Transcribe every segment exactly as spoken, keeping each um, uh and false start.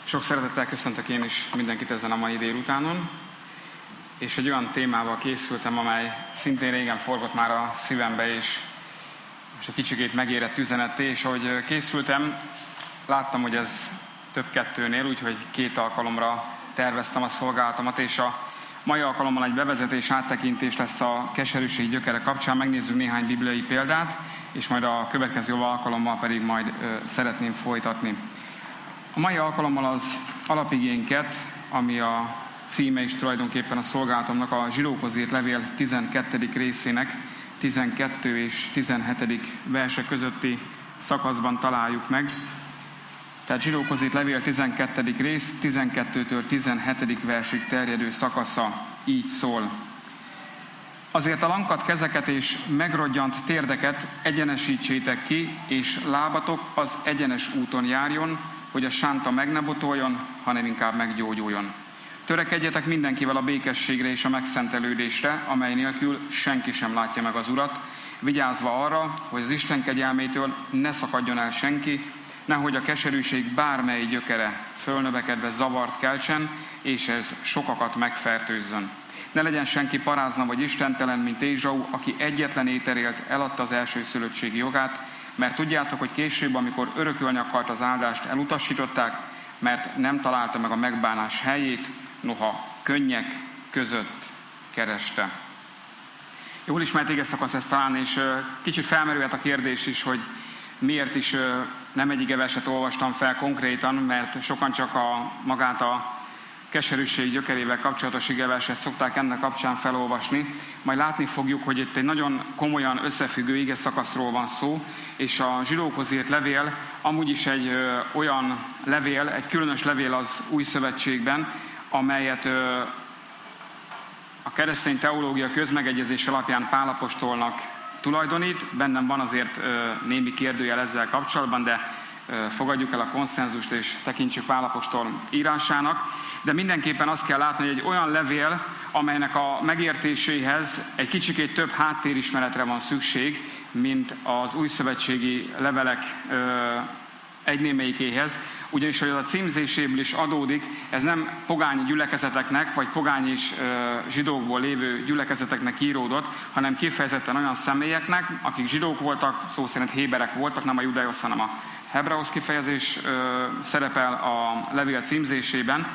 Sok szeretettel köszöntök én is mindenkit ezen a mai délutánon, és egy olyan témával készültem, amely szintén régen forgott már a szívembe, és most egy kicsikét megérett üzenetté, és ahogy készültem, láttam, hogy ez több kettőnél, úgyhogy két alkalomra terveztem a szolgálatomat, és a mai alkalommal egy bevezetés, áttekintés lesz a keserűség gyökere kapcsán, megnézzük néhány bibliai példát, és majd a következő alkalommal pedig majd ö, szeretném folytatni. A mai alkalommal az alapigénket, ami a címe is tulajdonképpen a szolgálatomnak, a Zsidókhoz írt levél tizenkettedik részének tizenkettő és tizenhetedik verse közötti szakaszban találjuk meg. Tehát Zsidókhoz írt levél tizenkettedik rész, tizenkettőtől tizenhetedik versig terjedő szakasza így szól. Azért a lankadt kezeket és megrodjant térdeket egyenesítsétek ki, és lábatok az egyenes úton járjon, hogy a sánta meg ne botoljon, hanem inkább meggyógyuljon. Törekedjetek mindenkivel a békességre és a megszentelődésre, amely nélkül senki sem látja meg az Urat, vigyázva arra, hogy az Isten kegyelmétől ne szakadjon el senki, nehogy a keserűség bármely gyökere fölnövekedve zavart keltsen, és ez sokakat megfertőzzön. Ne legyen senki parázna vagy istentelen, mint Ézsau, aki egyetlen éterért eladta az elsőszülöttségi jogát, mert tudjátok, hogy később, amikor örökölni akart az áldást, elutasították, mert nem találta meg a megbánás helyét, noha könnyek között kereste. Jól ismert égeszakasz ezt talán, és kicsit felmerülhet a kérdés is, hogy miért is nem egy igeverset olvastam fel konkrétan, mert sokan csak a magát a keserűség gyökerével kapcsolatos igeverset szokták ennek kapcsán felolvasni. Majd látni fogjuk, hogy itt egy nagyon komolyan összefüggő igeszakaszról van szó, és a Zsidókhoz írt levél amúgy is egy ö, olyan levél, egy különös levél az Új Szövetségben, amelyet ö, a keresztény teológia közmegegyezés alapján Pál apostolnak tulajdonít. Bennem van azért ö, némi kérdőjel ezzel kapcsolatban, de ö, fogadjuk el a konszenzust és tekintsük Pál apostol írásának. De mindenképpen azt kell látni, hogy egy olyan levél, amelynek a megértéséhez egy kicsikét több háttérismeretre van szükség, mint az újszövetségi levelek ö, egy némelyikéhez. Ugyanis, hogy az a címzéséből is adódik, ez nem pogány gyülekezeteknek, vagy pogány és ö, zsidókból lévő gyülekezeteknek íródott, hanem kifejezetten olyan személyeknek, akik zsidók voltak, szó szerint héberek voltak, nem a judaiosz, hanem a hebrausz kifejezés ö, szerepel a levél címzésében.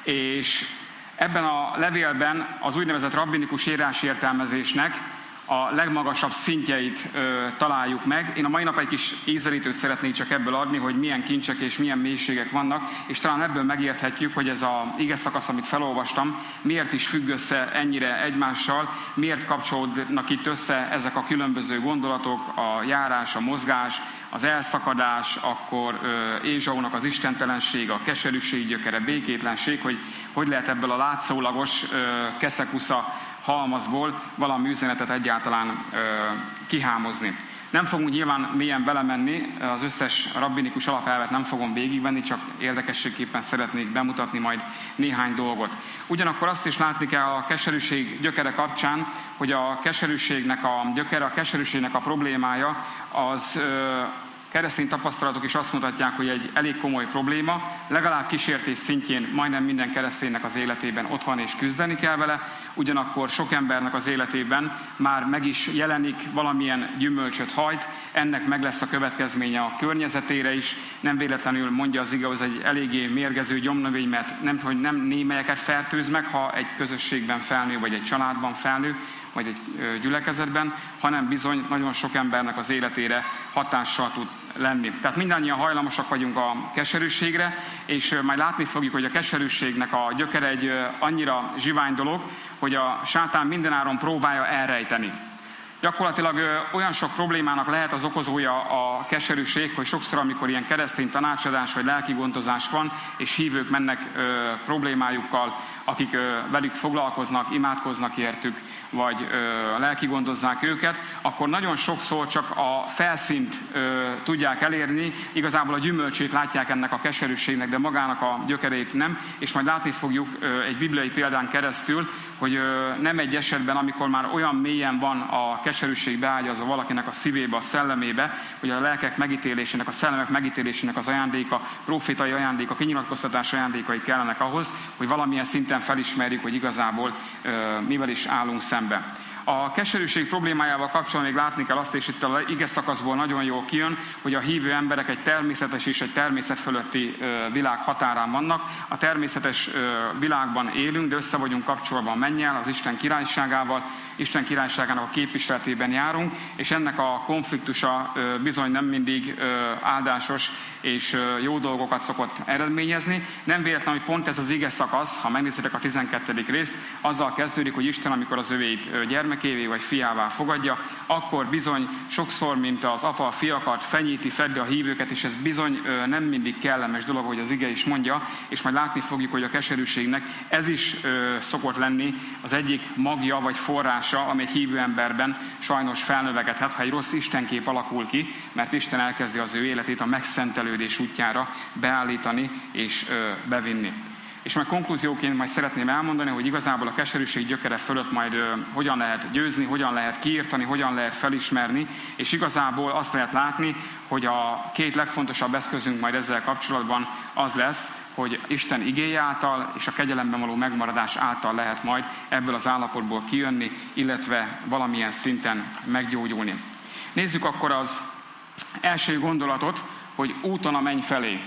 És ebben a levélben az úgynevezett rabbinikus írásértelmezésnek a legmagasabb szintjeit ö, találjuk meg. Én a mai nap egy kis ízelítőt szeretnék csak ebből adni, hogy milyen kincsek és milyen mélységek vannak, és talán ebből megérthetjük, hogy ez az igeszakasz, amit felolvastam, miért is függ össze ennyire egymással, miért kapcsolódnak itt össze ezek a különböző gondolatok, a járás, a mozgás, az elszakadás, akkor Ézsaunak az istentelenség, a keserűség gyökere, békétlenség, hogy hogy lehet ebből a látszólagos keszekusza halmazból valami üzenetet egyáltalán ö, kihámozni. Nem fogunk nyilván mélyen belemenni, az összes rabbinikus alapelvet nem fogom végigvenni, csak érdekességképpen szeretnék bemutatni majd néhány dolgot. Ugyanakkor azt is látni kell a keserűség gyökere kapcsán, hogy a keserűségnek a gyökere, a keserűségnek a problémája az ö, keresztény tapasztalatok is azt mutatják, hogy egy elég komoly probléma, legalább kísértés szintjén majdnem minden kereszténynek az életében ott van és küzdeni kell vele, ugyanakkor sok embernek az életében már meg is jelenik, valamilyen gyümölcsöt hajt, ennek meg lesz a következménye a környezetére is, nem véletlenül mondja az ige, hogy ez egy eléggé mérgező gyomnövény, mert nem, hogy nem némelyeket fertőz meg, ha egy közösségben felnő, vagy egy családban felnő, vagy egy gyülekezetben, hanem bizony nagyon sok embernek az életére hatással tud lenni. Tehát mindannyian hajlamosak vagyunk a keserűségre, és majd látni fogjuk, hogy a keserűségnek a gyökere egy annyira zsivány dolog, hogy a sátán mindenáron próbálja elrejteni. Gyakorlatilag ö, olyan sok problémának lehet az okozója a keserűség, hogy sokszor, amikor ilyen keresztény tanácsadás vagy lelki gondozás van, és hívők mennek ö, problémájukkal akik velük foglalkoznak, imádkoznak értük, vagy lelki gondozzák őket, akkor nagyon sokszor csak a felszínt ö, tudják elérni, igazából a gyümölcsét látják ennek a keserűségnek, de magának a gyökerét nem, és majd látni fogjuk ö, egy bibliai példán keresztül, hogy ö, nem egy esetben, amikor már olyan mélyen van a keserűség beágyazva valakinek a szívébe, a szellemébe, hogy a lelkek megítélésének, a szellemek megítélésének az ajándéka, profétai ajándéka, kinyilatkoztatás ajándékai kellenek ahhoz, hogy valamilyen szinten felismerjük, hogy igazából ö, mivel is állunk szembe. A keserűség problémájával kapcsolatban még látni kell azt, és itt a ige szakaszból nagyon jól kijön, hogy a hívő emberek egy természetes és egy természet fölötti világ határán vannak. A természetes világban élünk, de össze vagyunk kapcsolatban mennyel, az Isten királyságával, Isten királyságának a képviseletében járunk, és ennek a konfliktusa bizony nem mindig áldásos és jó dolgokat szokott eredményezni. Nem véletlen, hogy pont ez az ige szakasz, ha megnézitek a tizenkettedik részt, azzal kezdődik, hogy Isten, amikor az övéit gyermekévé vagy fiává fogadja, akkor bizony sokszor, mint az apa a fiakat, fenyíti, feddi a hívőket, és ez bizony nem mindig kellemes dolog, hogy az ige is mondja, és majd látni fogjuk, hogy a keserűségnek ez is szokott lenni az egyik magja vagy forrása, ami egy hívő emberben sajnos felnövekedhet, ha egy rossz istenkép alakul ki, mert Isten elkezdi az ő életét a megszentelődés útjára beállítani és ö, bevinni. És majd konklúzióként majd szeretném elmondani, hogy igazából a keserűség gyökere fölött majd ö, hogyan lehet győzni, hogyan lehet kiírtani, hogyan lehet felismerni, és igazából azt lehet látni, hogy a két legfontosabb eszközünk majd ezzel kapcsolatban az lesz, hogy Isten igéje által és a kegyelemben való megmaradás által lehet majd ebből az állapotból kijönni, illetve valamilyen szinten meggyógyulni. Nézzük akkor az első gondolatot, hogy úton a menny felé.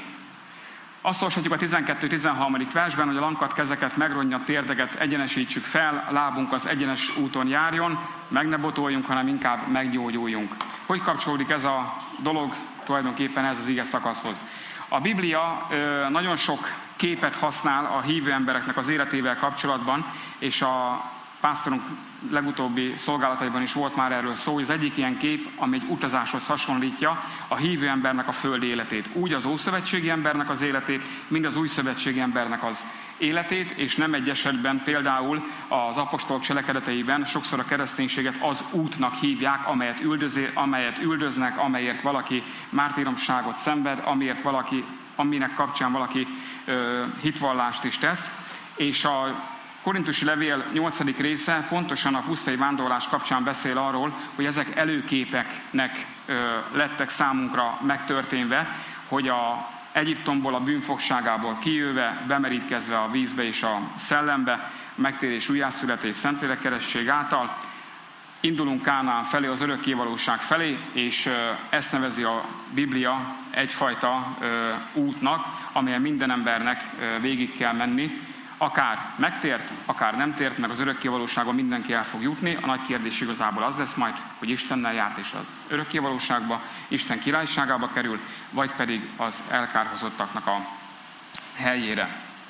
Azt olvashatjuk a tizenkettő-tizenharmadik versben, hogy a lankadt kezeket, megronnyat térdeket egyenesítsük fel, a lábunk az egyenes úton járjon, meg ne botoljunk, hanem inkább meggyógyuljunk. Hogy kapcsolódik ez a dolog tulajdonképpen ez az ige szakaszhoz? A Biblia ö, nagyon sok képet használ a hívő embereknek az életével kapcsolatban, és a pásztorunk legutóbbi szolgálataiban is volt már erről szó, hogy az egyik ilyen kép, ami egy utazáshoz hasonlítja a hívő embernek a földi életét. Úgy az ószövetségi embernek az életét, mind az újszövetségi embernek az életét, és nem egy esetben például az apostolok cselekedeteiben sokszor a kereszténységet az útnak hívják, amelyet, üldözi, amelyet üldöznek, amelyért valaki mártíromságot szenved, amiért valaki, aminek kapcsán valaki ö, hitvallást is tesz, és a Korintusi levél nyolcadik része pontosan a pusztai vándorlás kapcsán beszél arról, hogy ezek előképeknek ö, lettek számunkra megtörténve, hogy a Egyiptomból, a bűnfogságából kijöve, bemerítkezve a vízbe és a szellembe, megtérés, újjászületés, szentlélekkeresség által indulunk Kánaán felé, az örökkévalóság felé, és ezt nevezi a Biblia egyfajta útnak, amelyen minden embernek végig kell menni, akár megtért, akár nem tért, meg az örökkévalóságon mindenki el fog jutni. A nagy kérdés igazából az lesz majd, hogy Istennel járt és az örökkévalóságba, Isten királyságába kerül, vagy pedig az elkárhozottaknak a helyére.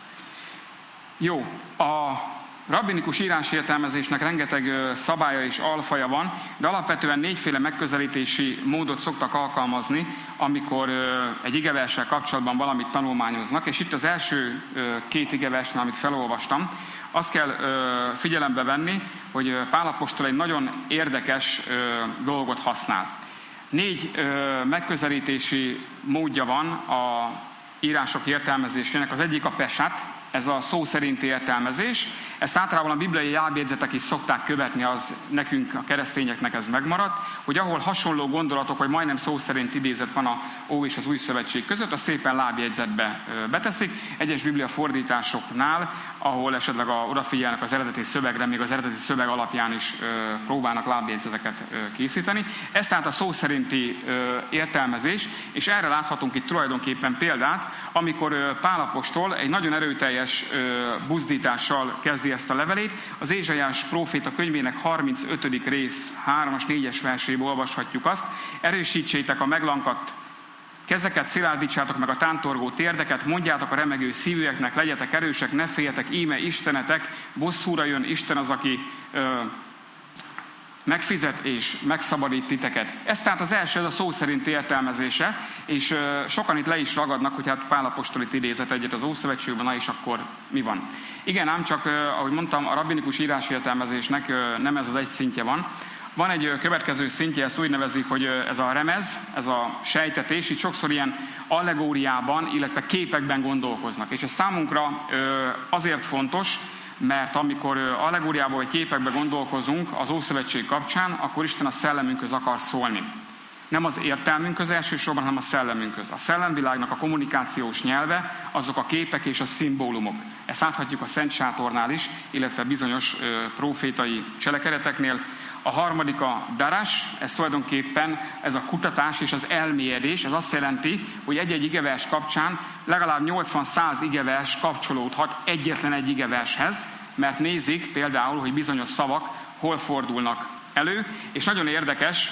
Jó, a rabbinikus írásértelmezésnek rengeteg szabálya és alfaja van, de alapvetően négyféle megközelítési módot szoktak alkalmazni, amikor egy igeverssel kapcsolatban valamit tanulmányoznak, és itt az első két igeversnél, amit felolvastam, azt kell figyelembe venni, hogy Pál apostol egy nagyon érdekes dolgot használ. Négy megközelítési módja van a írások értelmezésének. Az egyik a pesát, ez a szó szerinti értelmezés. Ezt általában a bibliai lábjegyzetek is szokták követni, az nekünk, a keresztényeknek ez megmaradt, hogy ahol hasonló gondolatok, vagy majdnem szó szerint idézet van a Ó és az Új Szövetség között, azt szépen lábjegyzetbe beteszik. Egyes biblia fordításoknál, ahol esetleg a, odafigyelnek az eredeti szövegre, még az eredeti szöveg alapján is ö, próbálnak lábjegyzeteket ö, készíteni. Ez tehát a szó szerinti ö, értelmezés, és erre láthatunk itt tulajdonképpen példát, amikor ö, Pál apostol egy nagyon erőteljes ö, buzdítással kezdi ezt a levelét. Az Ézsaiás próféta könyvének harmincötödik rész hármas négyes verséből olvashatjuk azt: erősítsétek a meglankadt kezeket, szilárdítsátok meg a tántorgó térdeket, mondjátok a remegő szívűeknek, legyetek erősek, ne féljetek, íme Istenetek, bosszúra jön, Isten az, aki ö, megfizet és megszabadít titeket. Ez tehát az első, ez a szó szerinti értelmezése, és sokan itt le is ragadnak, hogy hát Pál apostol itt idézett egyet az Ószövetségben, na és akkor mi van? Igen, ám csak, ahogy mondtam, a rabbinikus írásértelmezésnek nem ez az egy szintje van. Van egy következő szintje, ezt úgy nevezik, hogy ez a remez, ez a sejtetés, itt sokszor ilyen allegóriában, illetve képekben gondolkoznak. És ez számunkra azért fontos, mert amikor allegóriában vagy képekben gondolkozunk az Ószövetség kapcsán, akkor Isten a szellemünkhöz akar szólni. Nem az értelmünkhöz elsősorban, hanem a szellemünkhöz. A szellemvilágnak a kommunikációs nyelve, azok a képek és a szimbólumok. Ezt láthatjuk a Szent Sátornál is, illetve bizonyos profétai cselekedeteknél. A harmadik a darás, ez tulajdonképpen ez a kutatás és az elmélyedés. Ez azt jelenti, hogy egy-egy igevers kapcsán legalább nyolcvan-száz igevers kapcsolódhat egyetlen egy igevershez, mert nézik például, hogy bizonyos szavak hol fordulnak elő, és nagyon érdekes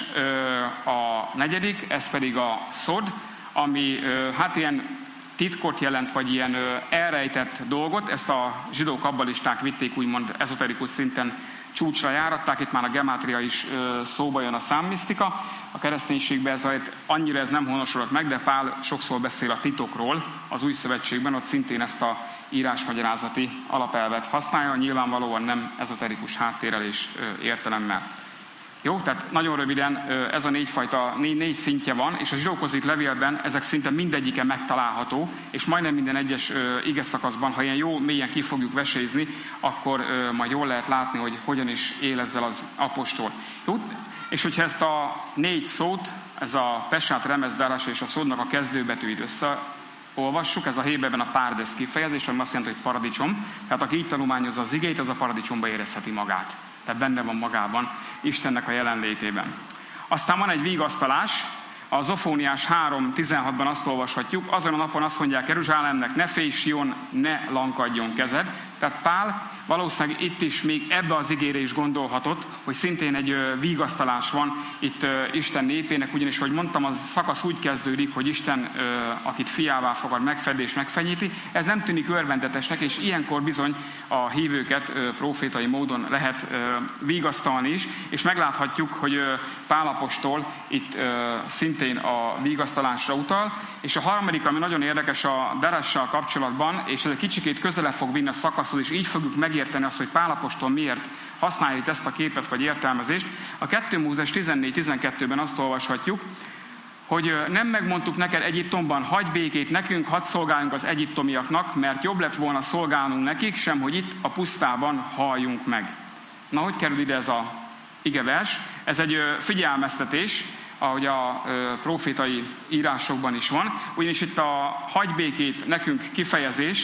a negyedik, ez pedig a szod, ami hát ilyen titkot jelent, vagy ilyen elrejtett dolgot. Ezt a zsidó kabbalisták vitték úgymond ezoterikus szinten csúcsra járatták, itt már a gemátria is szóba jön, a számmisztika. A kereszténységben ez annyira ez nem honosodott meg, de Pál sokszor beszél a titokról az Új Szövetségben, ott szintén ezt a írásmagyarázati alapelvet használja, nyilvánvalóan nem ezoterikus háttérrel és értelemmel. Jó, tehát nagyon röviden ez a négyfajta, négy, négy szintje van, és a zsidókhoz írt levélben ezek szinte mindegyike megtalálható, és majdnem minden egyes ige szakaszban, ha ilyen jó mélyen ki fogjuk vesézni, akkor majd jól lehet látni, hogy hogyan is él ezzel az apostol. Jó, és hogyha ezt a négy szót, ez a pesát, remez, darás és a szódnak a kezdőbetűit összeolvassuk, ez a héberben a párdes kifejezés, ami azt jelenti, hogy paradicsom. Tehát aki így tanulmányozza az igét, az a paradicsomba érezheti magát. Tehát benne van magában Istennek a jelenlétében. Aztán van egy vigasztalás, a Zofóniás három tizenhatban azt olvashatjuk, azon a napon azt mondják Jeruzsálemnek, ne félj Sion, ne lankadjon kezed. Tehát Pál valószínűleg itt is még ebbe az igére is gondolhatott, hogy szintén egy vigasztalás van itt Isten népének, ugyanis, hogy mondtam, a szakasz úgy kezdődik, hogy Isten, akit fiává fogad, megfed és megfenyíti. Ez nem tűnik örvendetesnek, és ilyenkor bizony a hívőket profétai módon lehet vigasztalni is, és megláthatjuk, hogy Pál apostol itt szintén a vigasztalásra utal, és a harmadik, ami nagyon érdekes a darással kapcsolatban, és ez egy kicsikét közelebb fog vinni a szakaszhoz, és így fogjuk megérteni azt, hogy Pál apostol miért használja itt ezt a képet vagy értelmezést. A kettő Mózes tizennégy tizenkettőben azt olvashatjuk, hogy nem megmondtuk neked Egyiptomban, hagyj békét nekünk, hadd szolgáljunk az egyiptomiaknak, mert jobb lett volna szolgálnunk nekik, sem hogy itt a pusztában halljunk meg. Na, hogy kerül ide ez a igevers? Ez egy figyelmeztetés, ahogy a profétai írásokban is van, ugyanis itt a hagyj békét nekünk kifejezés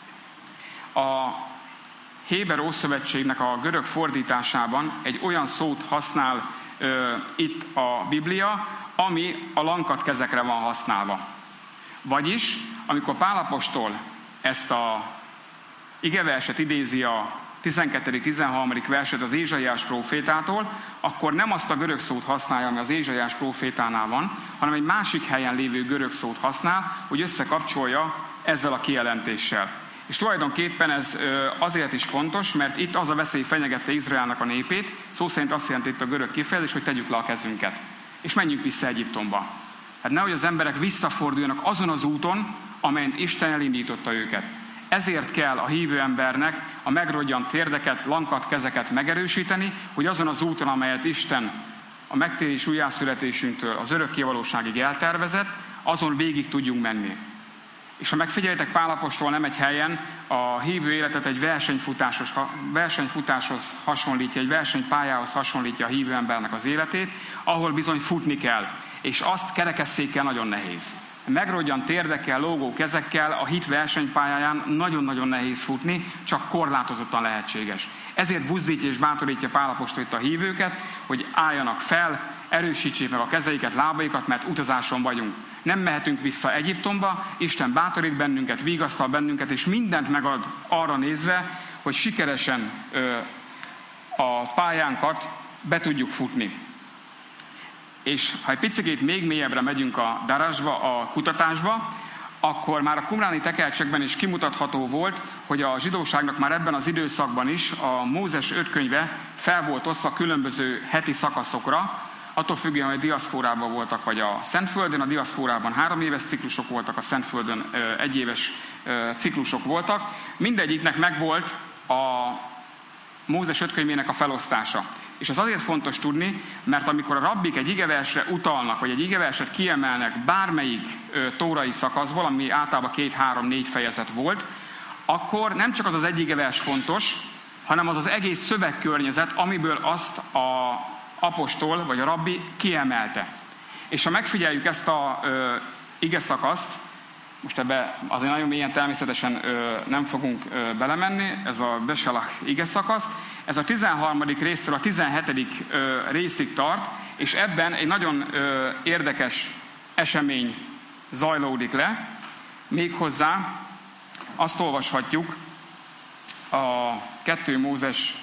a Héber Ószövetségnek a görög fordításában egy olyan szót használ ö, itt a Biblia, ami a lankadt kezekre van használva. Vagyis, amikor Pál apostol ezt a igeverset idézi a tizenkettedik tizenharmadik verset az Ézsaiás prófétától, akkor nem azt a görög szót használja, ami az Ézsaiás prófétánál van, hanem egy másik helyen lévő görög szót használ, hogy összekapcsolja ezzel a kijelentéssel. És tulajdonképpen ez azért is fontos, mert itt az a veszély fenyegette Izraelnek a népét, szó szerint azt jelenti itt a görög kifejezés, hogy tegyük le a kezünket, és menjünk vissza Egyiptomba. Hát nehogy az emberek visszaforduljanak azon az úton, amelyen Isten elindította őket. Ezért kell a hívő embernek a megrodjant térdeket, lankadt kezeket megerősíteni, hogy azon az úton, amelyet Isten a megtérés újjászületésünktől az örökkévalóságig eltervezett, azon végig tudjunk menni. És ha megfigyelitek, Pál apostol nem egy helyen a hívő életet egy versenyfutáshoz, versenyfutáshoz hasonlítja, egy versenypályához hasonlítja a hívő embernek az életét, ahol bizony futni kell, és azt kerekesszékkel nagyon nehéz. Megrodjant térdekkel, lógó kezekkel a hit versenypályáján nagyon-nagyon nehéz futni, csak korlátozottan lehetséges. Ezért buzdítja és bátorítja Pál apostol itt a hívőket, hogy álljanak fel, erősítsék meg a kezeiket, lábaikat, mert utazáson vagyunk. Nem mehetünk vissza Egyiptomba, Isten bátorít bennünket, vigasztal bennünket, és mindent megad arra nézve, hogy sikeresen ö, a pályánkat be tudjuk futni. És ha egy picit még mélyebbre megyünk a darásba, a kutatásba, akkor már a qumráni tekercsekben is kimutatható volt, hogy a zsidóságnak már ebben az időszakban is a Mózes öt könyve fel volt osztva különböző heti szakaszokra, attól függően, hogy a diaszpórában voltak, vagy a Szentföldön. A diaszpórában három éves ciklusok voltak, a Szentföldön egyéves ciklusok voltak. Mindegyiknek megvolt a Mózes öt könyvének a felosztása. És az azért fontos tudni, mert amikor a rabbik egy igeversre utalnak, vagy egy igeverset kiemelnek bármelyik ö, tórai szakaszból, ami általában két, három, négy fejezet volt, akkor nem csak az az egy igevers fontos, hanem az az egész szövegkörnyezet, amiből azt a apostol, vagy a rabbi kiemelte. És ha megfigyeljük ezt a ö, ige szakaszt, most ebbe azért nagyon mélyen természetesen ö, nem fogunk ö, belemenni, ez a Beselach ige szakasz, ez a tizenharmadik résztől a tizenhetedik ö, részig tart, és ebben egy nagyon ö, érdekes esemény zajlódik le, méghozzá azt olvashatjuk a kettő Mózes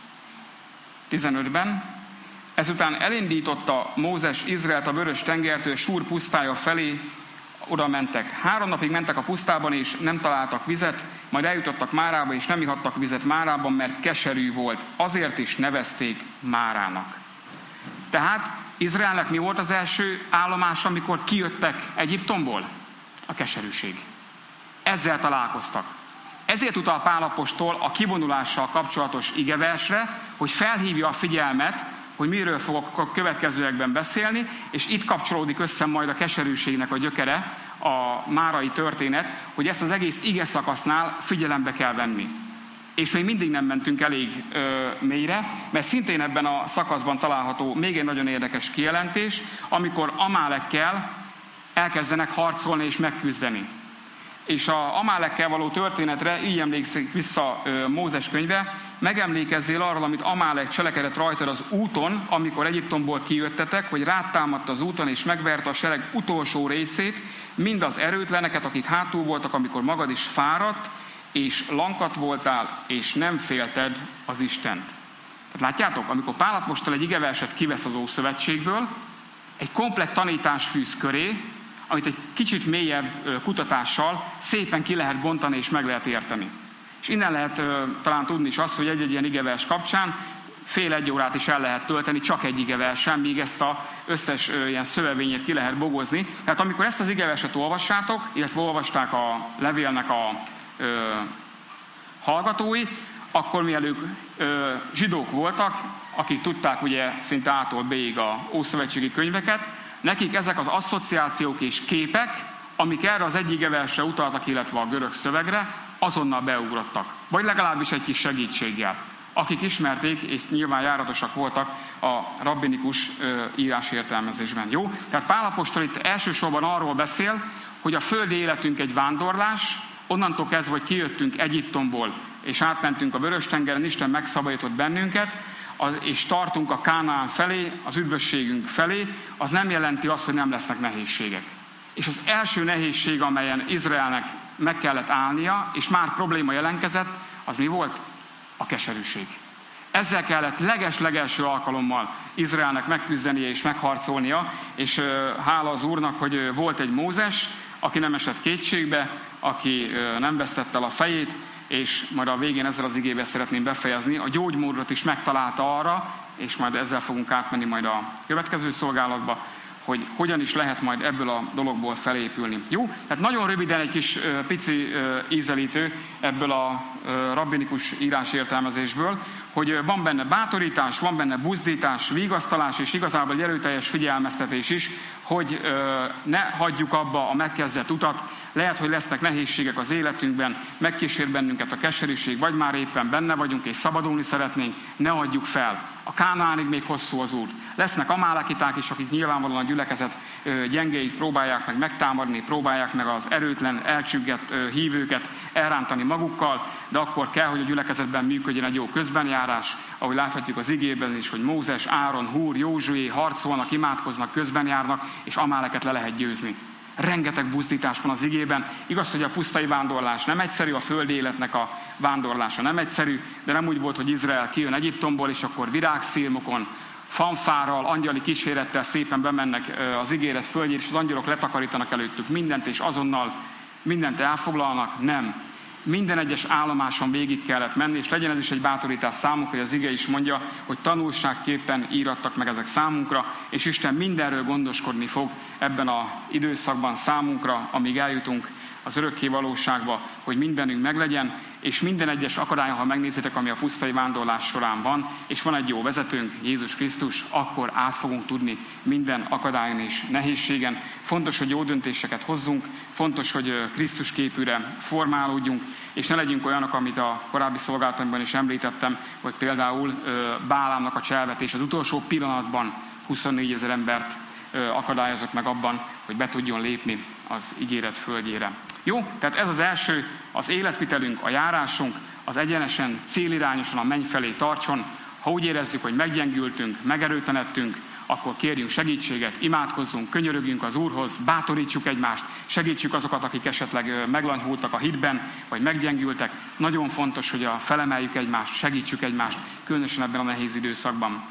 tizenötben, ezután elindította Mózes Izraelt a Vörös tengertől Súr pusztája felé, oda mentek. Három napig mentek a pusztában, és nem találtak vizet, majd eljutottak Márába, és nem ihattak vizet Márában, mert keserű volt. Azért is nevezték Márának. Tehát Izraelnek mi volt az első állomás, amikor kijöttek Egyiptomból? A keserűség. Ezzel találkoztak. Ezért utal Pál apostol a kivonulással kapcsolatos igeversre, hogy felhívja a figyelmet, hogy miről fogok a következőekben beszélni, és itt kapcsolódik össze majd a keserűségnek a gyökere, a márai történet, hogy ezt az egész ige szakasznál figyelembe kell venni. És még mindig nem mentünk elég ö, mélyre, mert szintén ebben a szakaszban található még egy nagyon érdekes kijelentés, amikor Amálekkel elkezdenek harcolni és megküzdeni. És a Amálekkel való történetre így emlékszik vissza ö, Mózes könyve, megemlékezzél arról, amit Amálek cselekedett rajtad az úton, amikor Egyiptomból kijöttetek, hogy rátámadt az úton és megverte a sereg utolsó részét, mind az erőtleneket, akik hátul voltak, amikor magad is fáradt, és lankat voltál, és nem félted az Istent. Tehát látjátok, amikor Pál apostol egy igeverset kivesz az Ószövetségből, egy komplett tanítás fűz köré, amit egy kicsit mélyebb kutatással szépen ki lehet bontani és meg lehet érteni. És innen lehet uh, talán tudni is azt, hogy egy-egy ilyen igevers kapcsán fél egy órát is el lehet tölteni csak egy igeversen, míg ezt az összes uh, ilyen szövevényét ki lehet bogozni. Tehát amikor ezt az igeverset olvassátok, illetve olvasták a levélnek a uh, hallgatói, akkor mielőtt uh, zsidók voltak, akik tudták ugye szinte A-tól B-ig a ószövetségi könyveket, nekik ezek az asszociációk és képek, amik erre az egy igeversre utaltak, illetve a görög szövegre, azonnal beugrottak, vagy legalábbis egy kis segítséggel. Akik ismerték, és nyilván járatosak voltak a rabbinikus ö, írásértelmezésben. Jó? Tehát Pál apostol itt elsősorban arról beszél, hogy a földi életünk egy vándorlás, onnantól kezdve, hogy kijöttünk Egyiptomból, és átmentünk a Vörös-tengeren, Isten megszabadított bennünket, az, és tartunk a Kánaán felé, az üdvösségünk felé, az nem jelenti azt, hogy nem lesznek nehézségek. És az első nehézség, amelyen Izraelnek meg kellett állnia, és már probléma jelentkezett, az mi volt? A keserűség. Ezzel kellett leges-legelső alkalommal Izraelnek megküzdenie és megharcolnia, és hála az Úrnak, hogy volt egy Mózes, aki nem esett kétségbe, aki nem vesztette el a fejét, és majd a végén ezzel az igével szeretném befejezni, a gyógymódot is megtalálta arra, és majd ezzel fogunk átmenni majd a következő szolgálatba, hogy hogyan is lehet majd ebből a dologból felépülni. Jó? Tehát nagyon röviden egy kis uh, pici uh, ízelítő ebből a uh, rabbinikus írásértelmezésből, hogy uh, van benne bátorítás, van benne buzdítás, vigasztalás, és igazából egy erőteljes figyelmeztetés is, hogy uh, ne hagyjuk abba a megkezdett utat. Lehet, hogy lesznek nehézségek az életünkben, megkísér bennünket a keserűség, vagy már éppen benne vagyunk, és szabadulni szeretnénk, ne adjuk fel. A Kánaánig még hosszú az út. Lesznek amálekiták is, akik nyilvánvalóan a gyülekezet gyengéit próbálják meg megtámadni, próbálják meg az erőtlen, elcsüggett hívőket elrántani magukkal, de akkor kell, hogy a gyülekezetben működjön egy jó közbenjárás, ahogy láthatjuk az igében is, hogy Mózes, Áron, Húr, Józsué harcolnak, imádkoznak, közbenjárnak, és amáleket le lehet győzni. Rengeteg buzdítás van az igében. Igaz, hogy a pusztai vándorlás nem egyszerű, a földi életnek a vándorlása nem egyszerű, de nem úgy volt, hogy Izrael kijön Egyiptomból, és akkor virágszirmokon, fanfárral, angyali kísérettel szépen bemennek az ígéret földjére, és az angyalok letakarítanak előttük mindent, és azonnal mindent elfoglalnak? Nem. Minden egyes állomáson végig kellett menni, és legyen ez is egy bátorítás számunkra, hogy az ige is mondja, hogy tanulságképpen írattak meg ezek számunkra, és Isten mindenről gondoskodni fog ebben az időszakban számunkra, amíg eljutunk az örökké valóságba, hogy mindenünk meglegyen, és minden egyes akadályon, ha megnézitek, ami a pusztai vándorlás során van, és van egy jó vezetőnk, Jézus Krisztus, akkor át fogunk tudni minden akadályon és nehézségen. Fontos, hogy jó döntéseket hozzunk, fontos, hogy Krisztus képűre formálódjunk, és ne legyünk olyanok, amit a korábbi szolgálatomban is említettem, hogy például Bálámnak a cselvetés az utolsó pillanatban huszonnégy ezer embert akadályozott meg abban, hogy be tudjon lépni az ígéret földjére. Jó, tehát ez az első, az életvitelünk, a járásunk, az egyenesen, célirányosan a menny felé tartson. Ha úgy érezzük, hogy meggyengültünk, megerőtlenedtünk, akkor kérjünk segítséget, imádkozzunk, könyörögjünk az Úrhoz, bátorítsuk egymást, segítsük azokat, akik esetleg meglanyhultak a hitben, vagy meggyengültek. Nagyon fontos, hogy a felemeljük egymást, segítsük egymást, különösen ebben a nehéz időszakban.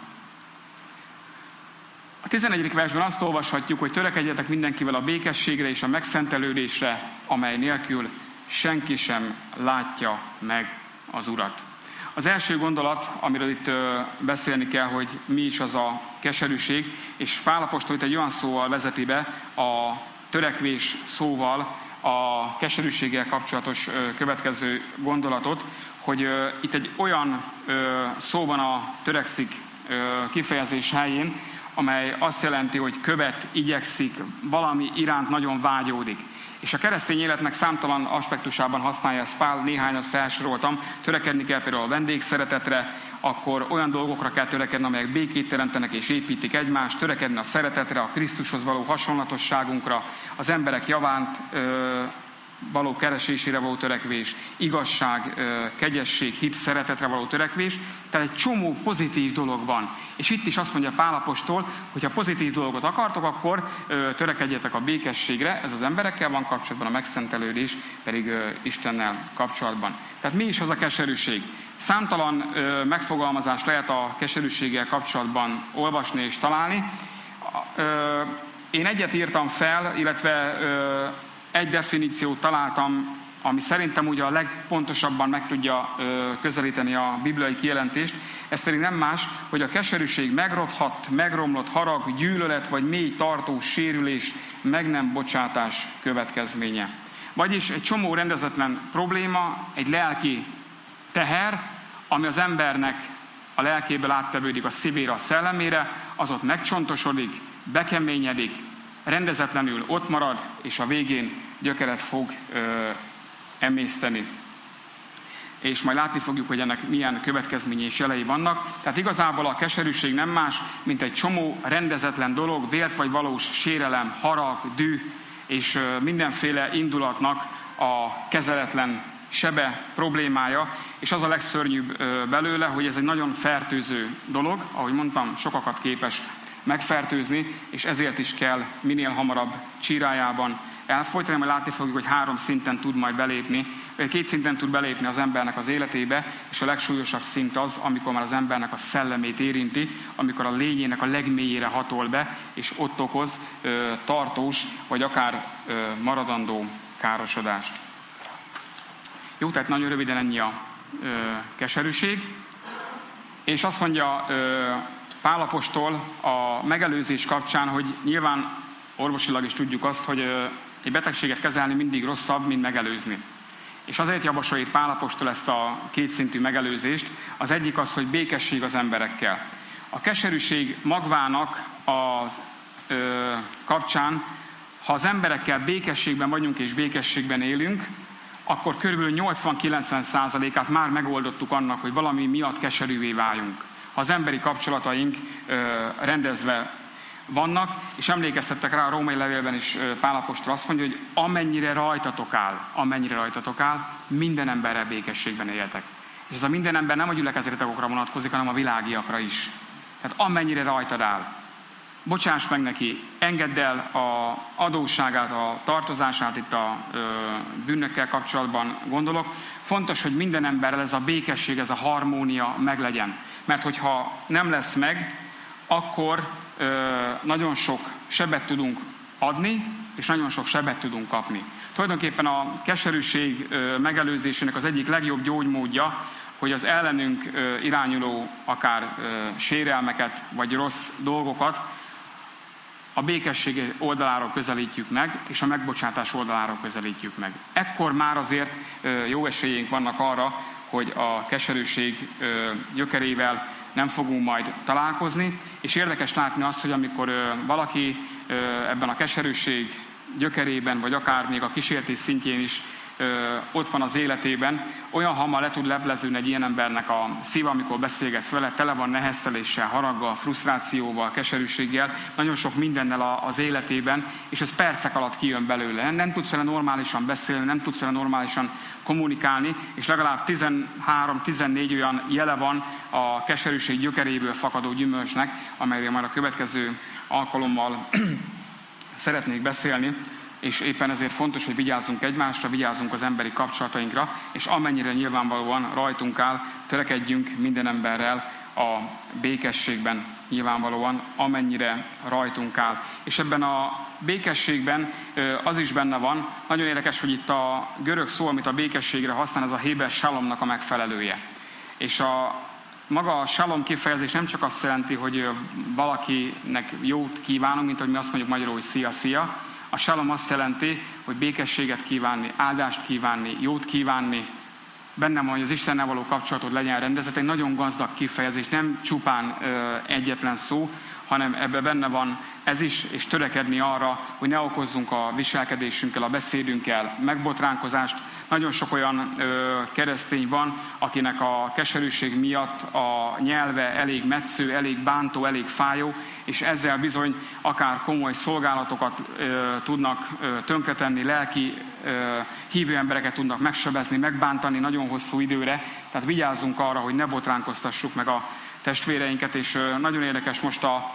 A tizenegyedik versben azt olvashatjuk, hogy törekedjetek mindenkivel a békességre és a megszentelődésre, amely nélkül senki sem látja meg az Urat. Az első gondolat, amiről itt beszélni kell, hogy mi is az a keserűség, és Pál apostol itt egy olyan szóval vezeti be, a törekvés szóval a keserűséggel kapcsolatos következő gondolatot, hogy itt egy olyan szó van a törekszik kifejezés helyén, amely azt jelenti, hogy követ, igyekszik, valami iránt nagyon vágyódik. És a keresztény életnek számtalan aspektusában használja ezt Pál, néhányat felsoroltam, törekedni kell például a vendégszeretetre, akkor olyan dolgokra kell törekedni, amelyek békét teremtenek és építik egymást, törekedni a szeretetre, a Krisztushoz való hasonlatosságunkra, az emberek javánt ö, való keresésére való törekvés, igazság, ö, kegyesség, hit, szeretetre való törekvés. Tehát egy csomó pozitív dolog van. És itt is azt mondja Pál apostol, hogy ha pozitív dolgot akartok, akkor ö, törekedjetek a békességre, ez az emberekkel van kapcsolatban, a megszentelődés pedig ö, Istennel kapcsolatban. Tehát mi is az a keserűség? Számtalan ö, megfogalmazást lehet a keserűséggel kapcsolatban olvasni és találni. Ö, én egyet írtam fel, illetve ö, egy definíciót találtam, ami szerintem ugye a legpontosabban meg tudja ö, közelíteni a bibliai kijelentést. Ez pedig nem más, hogy a keserűség megrothadt, megromlott harag, gyűlölet vagy mély tartós sérülés, meg nem bocsátás következménye. Vagyis egy csomó rendezetlen probléma, egy lelki teher, ami az embernek a lelkéből áttevődik a szívére, a szellemére, az ott megcsontosodik, bekeményedik, rendezetlenül ott marad, és a végén gyökeret fog ö, emészteni. És majd látni fogjuk, hogy ennek milyen következményei és jelei vannak. Tehát igazából a keserűség nem más, mint egy csomó rendezetlen dolog, vélt vagy valós sérelem, harag, düh, és ö, mindenféle indulatnak a kezeletlen sebe problémája, és az a legszörnyűbb ö, belőle, hogy ez egy nagyon fertőző dolog, ahogy mondtam, sokakat képes megfertőzni, és ezért is kell minél hamarabb csírájában elfolytani, majd látni fogjuk, hogy három szinten tud majd belépni, vagy két szinten tud belépni az embernek az életébe, és a legsúlyosabb szint az, amikor már az embernek a szellemét érinti, amikor a lényének a legmélyére hatol be, és ott okoz ö, tartós, vagy akár ö, maradandó károsodást. Jó, tehát nagyon röviden ennyi a ö, keserűség. És azt mondja ö, Pál apostol a megelőzés kapcsán, hogy nyilván orvosilag is tudjuk azt, hogy ö, egy betegséget kezelni mindig rosszabb, mint megelőzni. És azért javasolja Pál apostol ezt a kétszintű megelőzést. Az egyik az, hogy békesség az emberekkel. A keserűség magvának az ö, kapcsán, ha az emberekkel békességben vagyunk és békességben élünk, akkor körülbelül nyolcvan-kilencven százalékát már megoldottuk annak, hogy valami miatt keserűvé váljunk. Ha az emberi kapcsolataink ö, rendezve vannak, és emlékeztettek rá, a római levélben is Pál apostol azt mondja, hogy amennyire rajtatok áll, amennyire rajtatok áll, minden emberrel békességben éljetek. És ez a minden ember nem a gyülekezetekre vonatkozik, hanem a világiakra is. Tehát amennyire rajtad áll, bocsáss meg neki, engedd el a adósságát, a tartozását, itt a ö, bűnökkel kapcsolatban gondolok. Fontos, hogy minden emberrel ez a békesség, ez a harmónia meglegyen. Mert hogyha nem lesz meg, akkor ö, nagyon sok sebet tudunk adni, és nagyon sok sebet tudunk kapni. Tulajdonképpen a keserűség megelőzésének az egyik legjobb gyógymódja, hogy az ellenünk irányuló akár sérelmeket vagy rossz dolgokat a békesség oldaláról közelítjük meg, és a megbocsátás oldaláról közelítjük meg. Ekkor már azért jó esélyeink vannak arra, hogy a keserűség gyökerével nem fogunk majd találkozni, és érdekes látni azt, hogy amikor valaki ebben a keserűség gyökerében, vagy akár még a kísértés szintjén is ott van az életében, olyan hamar le tud lepleződni egy ilyen embernek a szíve, amikor beszélgetsz vele, tele van nehezteléssel, haraggal, frusztrációval, keserűséggel, nagyon sok mindennel az életében, és ez percek alatt kijön belőle. Nem, nem tudsz vele normálisan beszélni, nem tudsz vele normálisan kommunikálni, és legalább tizenhárom-tizennégy olyan jele van a keserűség gyökeréből fakadó gyümölcsnek, amelyről már a következő alkalommal szeretnék beszélni, és éppen ezért fontos, hogy vigyázzunk egymásra, vigyázzunk az emberi kapcsolatainkra, és amennyire nyilvánvalóan rajtunk áll, törekedjünk minden emberrel a békességben nyilvánvalóan, amennyire rajtunk áll. És ebben a békességben az is benne van, nagyon érdekes, hogy itt a görög szó, amit a békességre használ, ez a héber shalomnak a megfelelője. És a maga a shalom kifejezés nem csak azt jelenti, hogy valakinek jót kívánunk, mint hogy mi azt mondjuk magyarul, hogy szia, szia. A shalom azt jelenti, hogy békességet kívánni, áldást kívánni, jót kívánni, bennem van, hogy az Istennel való kapcsolatod legyen rendezett, egy nagyon gazdag kifejezés, nem csupán ö, egyetlen szó, hanem ebben benne van ez is, és törekedni arra, hogy ne okozzunk a viselkedésünkkel, a beszédünkkel megbotránkozást. Nagyon sok olyan ö, keresztény van, akinek a keserűség miatt a nyelve elég metsző, elég bántó, elég fájó, és ezzel bizony akár komoly szolgálatokat ö, tudnak ö, tönkretenni, lelki ö, hívő embereket tudnak megsebezni, megbántani nagyon hosszú időre. Tehát vigyázzunk arra, hogy ne botránkoztassuk meg a testvéreinket, és ö, nagyon érdekes most a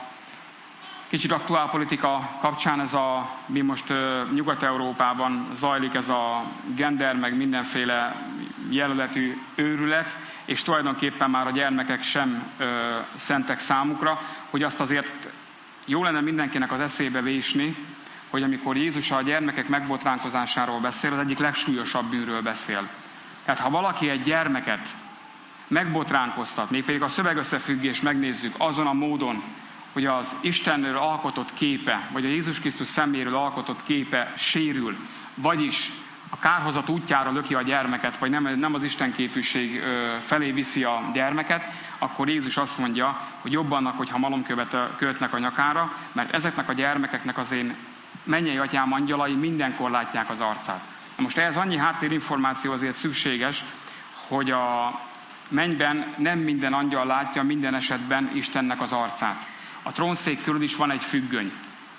kicsit aktuálpolitika kapcsán ez a, mi most ö, Nyugat-Európában zajlik ez a gender, meg mindenféle jelöletű őrület, és tulajdonképpen már a gyermekek sem ö, szentek számukra, hogy azt azért jó lenne mindenkinek az eszébe vésni, hogy amikor Jézus a gyermekek megbotránkozásáról beszél, az egyik legsúlyosabb bűnről beszél. Tehát ha valaki egy gyermeket megbotránkoztat, mégpedig a szövegösszefüggést megnézzük azon a módon, hogy az Istenről alkotott képe, vagy a Jézus Krisztus szeméről alkotott képe sérül, vagyis a kárhozat útjára löki a gyermeket, vagy nem, nem az istenképűség felé viszi a gyermeket, akkor Jézus azt mondja, hogy jobb annak, hogyha malomkövet kötnek a nyakára, mert ezeknek a gyermekeknek az én mennyei atyám angyalai mindenkor látják az arcát. Na most ehhez annyi háttérinformáció azért szükséges, hogy a mennyben nem minden angyal látja minden esetben Istennek az arcát. A trónszék körül is van egy függöny.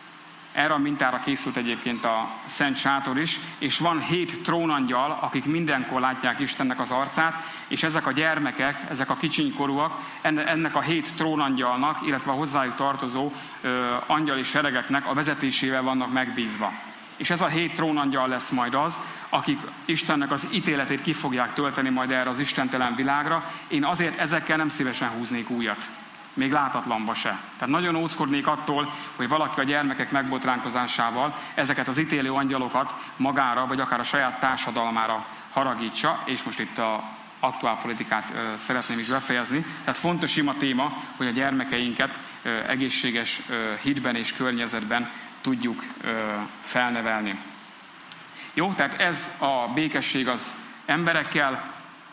Erre a mintára készült egyébként a Szent Sátor is, és van hét trónangyal, akik mindenkor látják Istennek az arcát, és ezek a gyermekek, ezek a kicsinykorúak, ennek a hét trónangyalnak, illetve a hozzájuk tartozó ö, angyali seregeknek a vezetésével vannak megbízva. És ez a hét trónangyal lesz majd az, akik Istennek az ítéletét ki fogják tölteni majd erre az istentelen világra. Én azért ezekkel nem szívesen húznék újat. Még látatlanba se. Tehát nagyon óckodnék attól, hogy valaki a gyermekek megbotránkozásával ezeket az ítélő angyalokat magára, vagy akár a saját társadalmára haragítsa, és most itt a aktuálpolitikát ö, szeretném is befejezni. Tehát fontos ima téma, hogy a gyermekeinket ö, egészséges ö, hitben és környezetben tudjuk ö, felnevelni. Jó, tehát ez a békesség az emberekkel,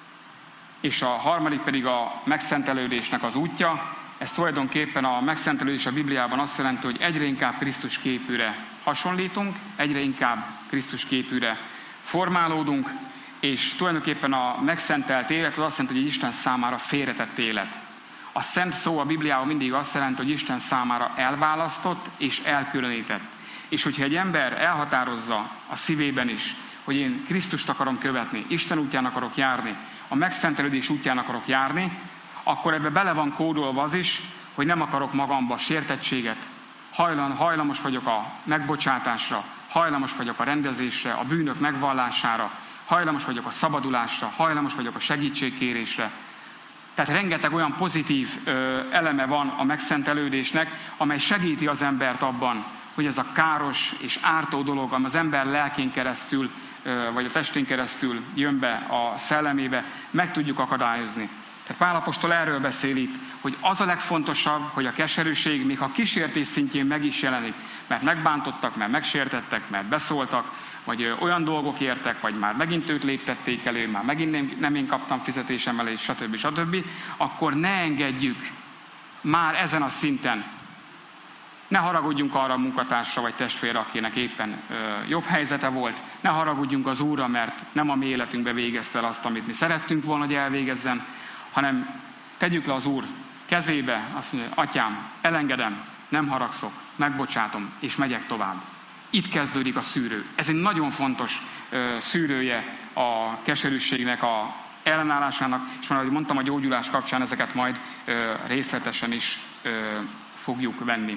és a harmadik pedig a megszentelődésnek az útja. Ez tulajdonképpen a megszentelődés a Bibliában azt jelenti, hogy egyre inkább Krisztus képűre hasonlítunk, egyre inkább Krisztus képűre formálódunk, és tulajdonképpen a megszentelt élet az azt jelenti, hogy Isten számára félretett élet. A szent szó a Bibliában mindig azt jelenti, hogy Isten számára elválasztott és elkülönített. És hogyha egy ember elhatározza a szívében is, hogy én Krisztust akarom követni, Isten útján akarok járni, a megszentelődés útján akarok járni, akkor ebbe bele van kódolva az is, hogy nem akarok magamba sértettséget, hajlan, hajlamos vagyok a megbocsátásra, hajlamos vagyok a rendezésre, a bűnök megvallására, hajlamos vagyok a szabadulásra, hajlamos vagyok a segítségkérésre. Tehát rengeteg olyan pozitív ö, eleme van a megszentelődésnek, amely segíti az embert abban, hogy ez a káros és ártó dolog, ami az ember lelkén keresztül, vagy a testén keresztül jön be a szellemébe, meg tudjuk akadályozni. Tehát Pál apostol erről beszél itt, hogy az a legfontosabb, hogy a keserűség még a kísértés szintjén meg is jelenik, mert megbántottak, mert megsértettek, mert beszóltak, vagy olyan dolgok értek, vagy már megint őt léptették elő, már megint nem, nem én kaptam fizetésemelést, stb. stb., akkor ne engedjük már ezen a szinten. Ne haragudjunk arra a munkatársra vagy testvérre, akinek éppen ö, jobb helyzete volt. Ne haragudjunk az Úrra, mert nem a mi életünkbe végezte el azt, amit mi szerettünk volna, hogy elvégezzen, hanem tegyük le az Úr kezébe, azt mondja, Atyám, elengedem, nem haragszok, megbocsátom, és megyek tovább. Itt kezdődik a szűrő. Ez egy nagyon fontos ö, szűrője a keserűségnek, a ellenállásának, és már, ahogy mondtam, a gyógyulás kapcsán ezeket majd ö, részletesen is ö, fogjuk venni.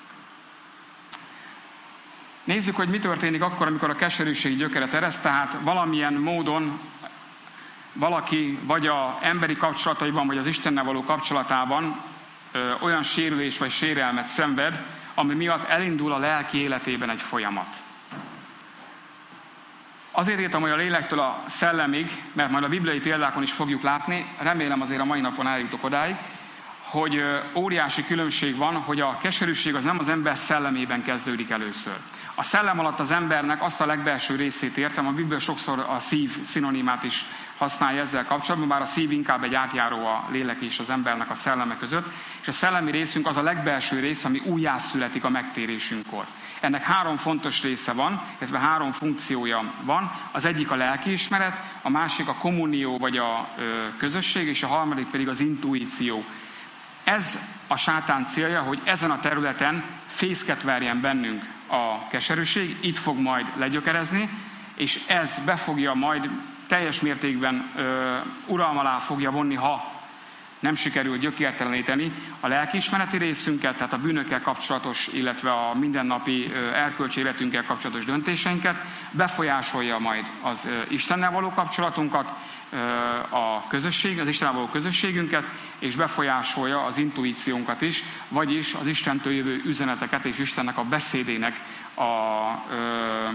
Nézzük, hogy mi történik akkor, amikor a keserűség gyökeret ereszt, tehát valamilyen módon valaki vagy az emberi kapcsolataiban, vagy az Istennel való kapcsolatában ö, olyan sérülés vagy sérelmet szenved, ami miatt elindul a lelki életében egy folyamat. Azért írtam, hogy a lélektől a szellemig, mert majd a bibliai példákon is fogjuk látni, remélem azért a mai napon eljutok odáig, hogy óriási különbség van, hogy a keserűség az nem az ember szellemében kezdődik először. A szellem alatt az embernek azt a legbelső részét értem, a Biblia sokszor a szív szinonimát is használja ezzel kapcsolatban, bár a szív inkább egy átjáró a lélek és az embernek a szelleme között, és a szellemi részünk az a legbelső rész, ami újjászületik a megtérésünkkor. Ennek három fontos része van, illetve három funkciója van. Az egyik a lelkiismeret, a másik a kommunió vagy a ö, közösség, és a harmadik pedig az intuíció. Ez a sátán célja, hogy ezen a területen fészket verjen bennünk a keserűség, itt fog majd legyökerezni, és ez be fogja majd teljes mértékben ö, uralma alá fogja vonni, ha nem sikerül gyökérteleníteni a lelkiismereti részünket, tehát a bűnökkel kapcsolatos, illetve a mindennapi ö, erkölcsi életünkkel kapcsolatos döntéseinket, befolyásolja majd az ö, Istennel való kapcsolatunkat, ö, a közösség, az Istennel való közösségünket, és befolyásolja az intuíciónkat is, vagyis az Istentől jövő üzeneteket és Istennek a beszédének a ö,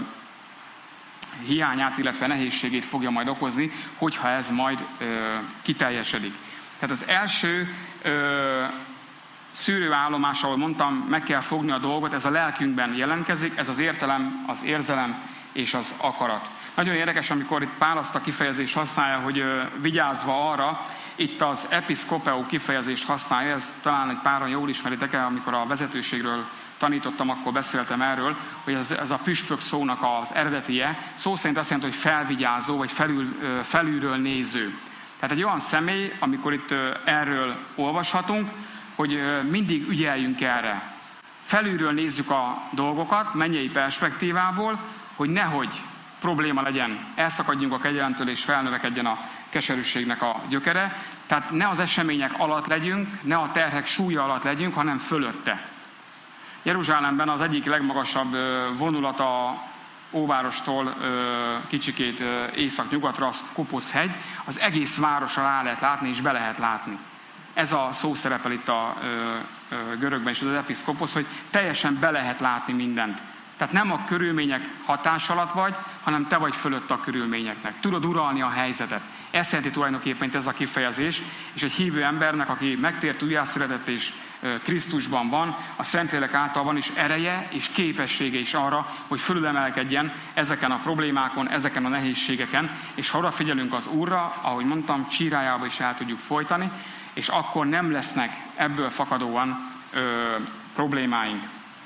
hiányát, illetve nehézségét fogja majd okozni, hogyha ez majd ö, kiteljesedik. Tehát az első ö, szűrőállomás, ahol mondtam, meg kell fogni a dolgot, ez a lelkünkben jelentkezik, ez az értelem, az érzelem és az akarat. Nagyon érdekes, amikor itt Pál azt a kifejezést használja, hogy ö, vigyázva arra, itt az episzkopeu kifejezést használja, ez talán egy páran jól ismeritek el, amikor a vezetőségről tanítottam, akkor beszéltem erről, hogy ez, ez a püspök szónak az eredetie, szó szerint azt jelenti, hogy felvigyázó, vagy felül, felülről néző. Tehát egy olyan személy, amikor itt erről olvashatunk, hogy mindig ügyeljünk erre. Felülről nézzük a dolgokat, mennyei perspektívából, hogy nehogy probléma legyen, elszakadjunk a kegyelemtől és felnövekedjen a keserűségnek a gyökere. Tehát ne az események alatt legyünk, ne a terhek súlya alatt legyünk, hanem fölötte. Jeruzsálemben az egyik legmagasabb vonulat a óvárostól kicsikét észak-nyugatra, az Koposz hegy, az egész városra rá lehet látni, és be lehet látni. Ez a szó szerepel itt a görögben is, az episzkoposz, hogy teljesen be lehet látni mindent. Tehát nem a körülmények hatás alatt vagy, hanem te vagy fölött a körülményeknek. Tudod uralni a helyzetet. Ez jelenti tulajdonképpen ez a kifejezés, és egy hívő embernek, aki megtért, újjászületett és Krisztusban van, a Szentlélek által van is ereje és képessége is arra, hogy fölülemelkedjen ezeken a problémákon, ezeken a nehézségeken, és ha odafigyelünk az Úrra, ahogy mondtam, csírájába is el tudjuk folytani, és akkor nem lesznek ebből fakadóan ö, problémáink.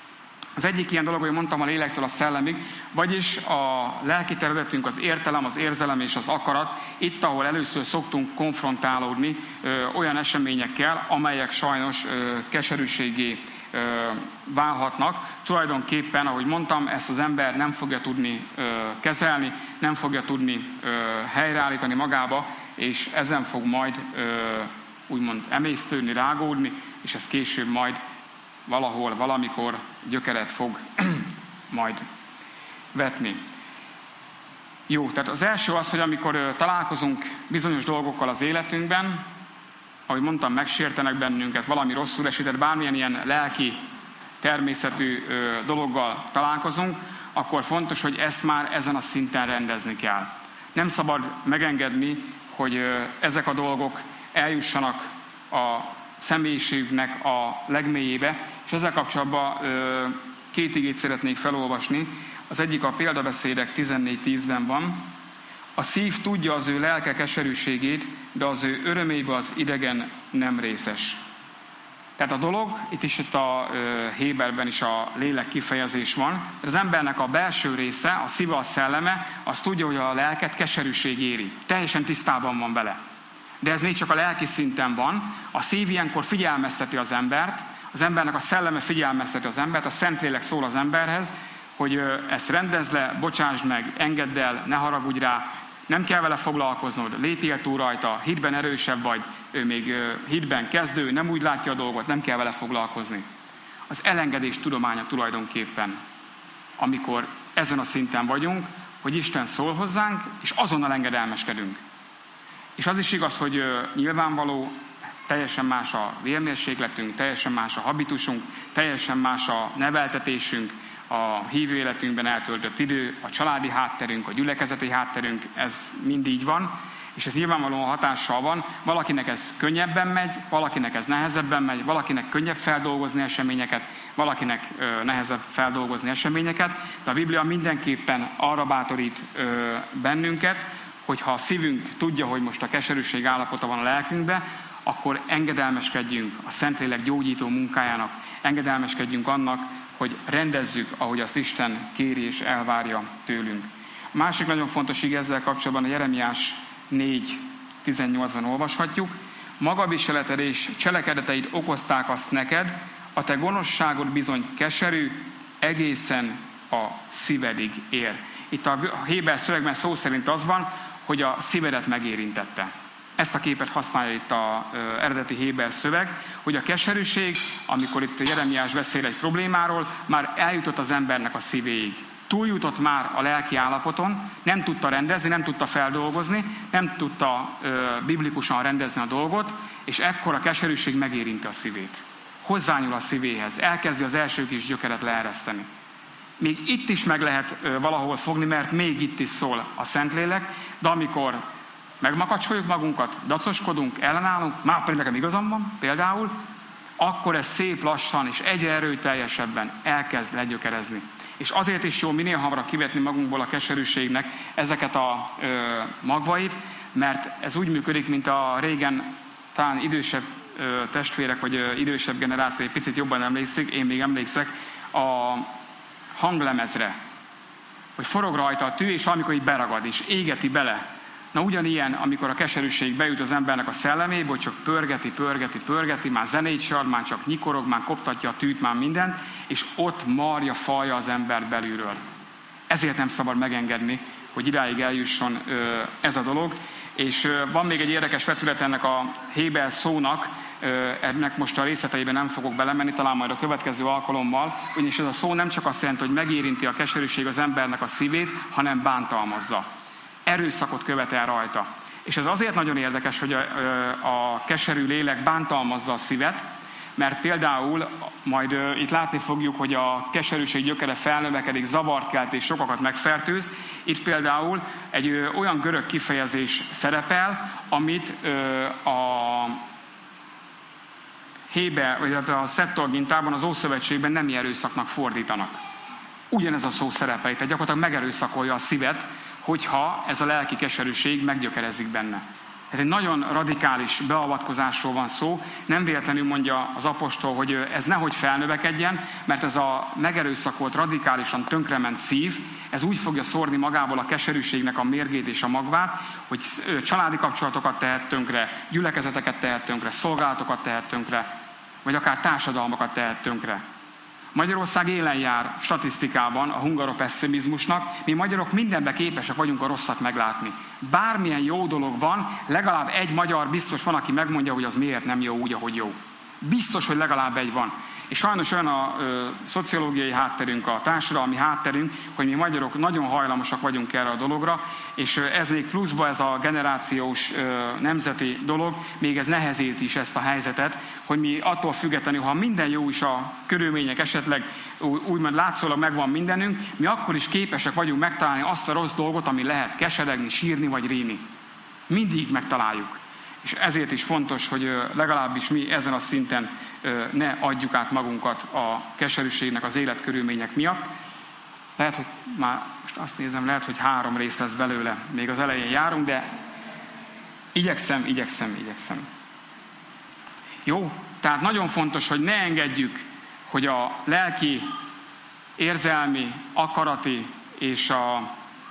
Az egyik ilyen dolog, hogy mondtam, a lélektől a szellemig, vagyis a lelki területünk, az értelem, az érzelem és az akarat, itt, ahol először szoktunk konfrontálódni ö, olyan eseményekkel, amelyek sajnos ö, keserűségé ö, válhatnak. Tulajdonképpen, ahogy mondtam, ezt az ember nem fogja tudni ö, kezelni, nem fogja tudni ö, helyreállítani magába, és ezen fog majd ö, úgymond emésztődni, rágódni, és ez később majd valahol, valamikor gyökeret fog majd vetni. Jó, tehát az első az, hogy amikor találkozunk bizonyos dolgokkal az életünkben, ahogy mondtam, megsértenek bennünket, valami rosszul esik, tehát bármilyen ilyen lelki természetű dologgal találkozunk, akkor fontos, hogy ezt már ezen a szinten rendezni kell. Nem szabad megengedni, hogy ezek a dolgok eljussanak a személyiségnek a legmélyébe, és ezzel kapcsolatban két igét szeretnék felolvasni. Az egyik a Példabeszédek tizennégy tízben van. A szív tudja az ő lelke keserűségét, de az ő örömébe az idegen nem részes. Tehát a dolog, itt is itt a Héberben is a lélek kifejezés van, de az embernek a belső része, a szíve, a szelleme, az tudja, hogy a lelket keserűség éri. Teljesen tisztában van vele. De ez még csak a lelki szinten van. A szív ilyenkor figyelmezteti az embert, az embernek a szelleme figyelmezteti az embert, a Szentlélek szól az emberhez, hogy ezt rendezd le, bocsásd meg, engedd el, ne haragudj rá, nem kell vele foglalkoznod, lépjél túl rajta, hitben erősebb vagy, ő még hitben kezdő, nem úgy látja a dolgot, nem kell vele foglalkozni. Az elengedés tudománya tulajdonképpen, amikor ezen a szinten vagyunk, hogy Isten szól hozzánk, és azonnal engedelmeskedünk. És az is igaz, hogy nyilvánvaló, teljesen más a vérmérsékletünk, teljesen más a habitusunk, teljesen más a neveltetésünk, a hívő életünkben eltöltött idő, a családi hátterünk, a gyülekezeti hátterünk, ez mind így van, és ez nyilvánvalóan hatással van. Valakinek ez könnyebben megy, valakinek ez nehezebben megy, valakinek könnyebb feldolgozni eseményeket, valakinek ö, nehezebb feldolgozni eseményeket, de a Biblia mindenképpen arra bátorít ö, bennünket, hogy ha a szívünk tudja, hogy most a keserűség állapota van a lelkünkben, akkor engedelmeskedjünk a Szentlélek gyógyító munkájának, engedelmeskedjünk annak, hogy rendezzük, ahogy azt Isten kéri és elvárja tőlünk. A másik nagyon fontos ige ezzel kapcsolatban a Jeremiás négy tizennyolcban olvashatjuk. Magabiseleted és cselekedeteid okozták azt neked, a te gonoszságod bizony keserű, egészen a szívedig ér. Itt a héber szövegben szó szerint az van, hogy a szívedet megérintette. Ezt a képet használja itt az eredeti héber szöveg, hogy a keserűség, amikor itt Jeremiás beszél egy problémáról, már eljutott az embernek a szívéig. Túljutott már a lelki állapoton, nem tudta rendezni, nem tudta feldolgozni, nem tudta ö, biblikusan rendezni a dolgot, és ekkor a keserűség megérinti a szívét. Hozzányúl a szívéhez, elkezdi az első kis gyökeret leereszteni. Még itt is meg lehet ö, valahol fogni, mert még itt is szól a Szentlélek, de amikor megmakacsoljuk magunkat, dacoskodunk, ellenállunk, már pedig nekem igazam van, például, akkor ez szép lassan és egyre erőteljesebben elkezd legyökerezni. És azért is jó minél hamarabb kivetni magunkból a keserűségnek ezeket a ö, magvait, mert ez úgy működik, mint a régen talán idősebb ö, testvérek, vagy ö, idősebb generáció, egy picit jobban emlékszik, én még emlékszek, a hanglemezre, hogy forog rajta a tű, és amikor így beragad, és égeti bele. Na ugyanilyen, amikor a keserűség bejut az embernek a szellemébe, hogy csak pörgeti, pörgeti, pörgeti, már zenét se ad, már csak nyikorog, már koptatja a tűt, már mindent, és ott marja, falja az embert belülről. Ezért nem szabad megengedni, hogy idáig eljusson ö, ez a dolog. És ö, van még egy érdekes vetület ennek a héber szónak, ö, ennek most a részleteiben nem fogok belemenni, talán majd a következő alkalommal, ugyanis ez a szó nem csak azt jelenti, hogy megérinti a keserűség az embernek a szívét, hanem bántalmazza. Erőszakot követel rajta. És ez azért nagyon érdekes, hogy a, a keserű lélek bántalmazza a szívet, mert például majd uh, itt látni fogjuk, hogy a keserűség gyökere felnövekedik, zavart kelt és sokakat megfertőz. Itt például egy uh, olyan görög kifejezés szerepel, amit uh, a Héber, vagy a Septuagintában, az Ószövetségben nemi erőszaknak fordítanak. Ugyanez a szó szerepel, tehát gyakorlatilag megerőszakolja a szívet, hogyha ez a lelki keserűség meggyökerezik benne. Ez egy nagyon radikális beavatkozásról van szó. Nem véletlenül mondja az apostol, hogy ez nehogy felnövekedjen, mert ez a megerőszakolt, radikálisan tönkrement szív, ez úgy fogja szórni magából a keserűségnek a mérgét és a magvát, hogy családi kapcsolatokat tehet tönkre, gyülekezeteket tehet tönkre, szolgálatokat tehet tönkre, vagy akár társadalmakat tehet tönkre. Magyarország élen jár statisztikában a hungaropesszimizmusnak, mi magyarok mindenben képesek vagyunk a rosszat meglátni. Bármilyen jó dolog van, legalább egy magyar biztos van, aki megmondja, hogy az miért nem jó úgy, ahogy jó. Biztos, hogy legalább egy van. És sajnos olyan a ö, szociológiai hátterünk, a társadalmi hátterünk, hogy mi magyarok nagyon hajlamosak vagyunk erre a dologra, és ö, ez még pluszba ez a generációs ö, nemzeti dolog, még ez nehezít is ezt a helyzetet, hogy mi attól függetlenül, ha minden jó is a körülmények esetleg úgymond látszólag megvan mindenünk, mi akkor is képesek vagyunk megtalálni azt a rossz dolgot, ami lehet keseregni, sírni vagy ríni. Mindig megtaláljuk. És ezért is fontos, hogy legalábbis mi ezen a szinten ne adjuk át magunkat a keserűségnek, az életkörülmények miatt. Lehet, hogy már most azt nézem, lehet, hogy három rész lesz belőle, még az elején járunk, de igyekszem, igyekszem, igyekszem. Jó? Tehát nagyon fontos, hogy ne engedjük, hogy a lelki, érzelmi, akarati és a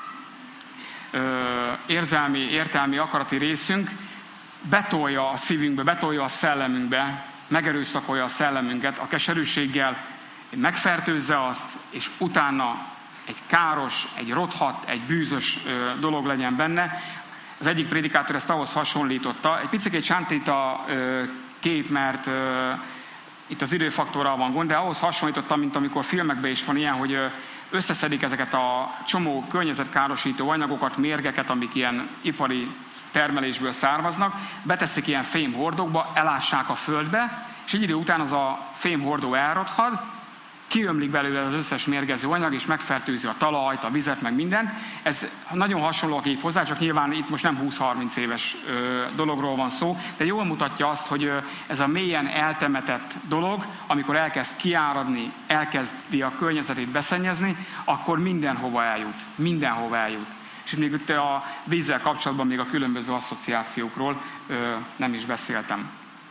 ö, érzelmi, értelmi, akarati részünk betolja a szívünkbe, betolja a szellemünkbe, megerőszakolja a szellemünket a keserűséggel, megfertőzze azt, és utána egy káros, egy rothadt, egy bűzös ö, dolog legyen benne. Az egyik prédikátor ezt ahhoz hasonlította, egy picit sántít a ö, kép, mert ö, itt az időfaktorral van gond, de ahhoz hasonlítottam, mint amikor filmekben is van ilyen, hogy összeszedik ezeket a csomó környezetkárosító anyagokat, mérgeket, amik ilyen ipari termelésből származnak, beteszik ilyen fémhordókba, elássák a földbe, és egy idő után az a fémhordó elrothad, kiömlik belőle az összes mérgező anyag, és megfertőzi a talajt, a vizet, meg mindent. Ez nagyon hasonló a kép hozzá, csak nyilván itt most nem húsz-harminc éves ö, dologról van szó, de jól mutatja azt, hogy ö, ez a mélyen eltemetett dolog, amikor elkezd kiáradni, elkezdi a környezetét beszennyezni, akkor mindenhova eljut. Mindenhova eljut. És még itt a vízzel kapcsolatban még a különböző asszociációkról ö, nem is beszéltem.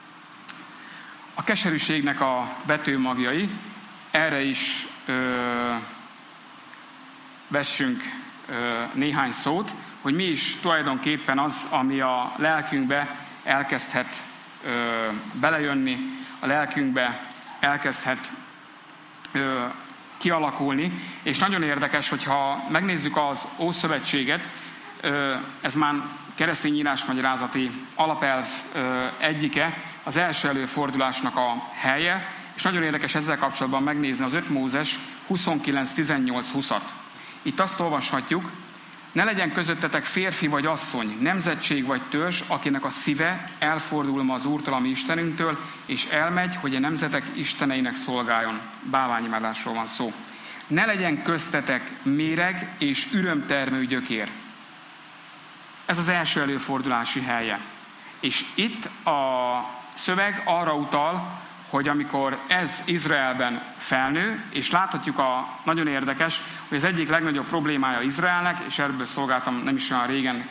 A keserűségnek a vetőmagjai, erre is ö, vessünk ö, néhány szót, hogy mi is tulajdonképpen az, ami a lelkünkbe elkezdhet ö, belejönni, a lelkünkbe elkezdhet ö, kialakulni. És nagyon érdekes, hogyha megnézzük az Ószövetséget, ö, ez már keresztény írásmagyarázati alapelv ö, egyike, az első előfordulásnak a helye, és nagyon érdekes ezzel kapcsolatban megnézni az öt Mózes huszonkilenc tizennyolc húszat. Itt azt olvashatjuk, ne legyen közöttetek férfi vagy asszony, nemzetség vagy törzs, akinek a szíve elfordul ma az Úrtól, a mi Istenünktől, és elmegy, hogy a nemzetek isteneinek szolgáljon. Bálványimádásról van szó. Ne legyen köztetek méreg és ürömtermő gyökér. Ez az első előfordulási helye. És itt a szöveg arra utal, hogy amikor ez Izraelben felnő, és láthatjuk a nagyon érdekes, hogy az egyik legnagyobb problémája Izraelnek, és ebből szolgáltam nem is olyan régen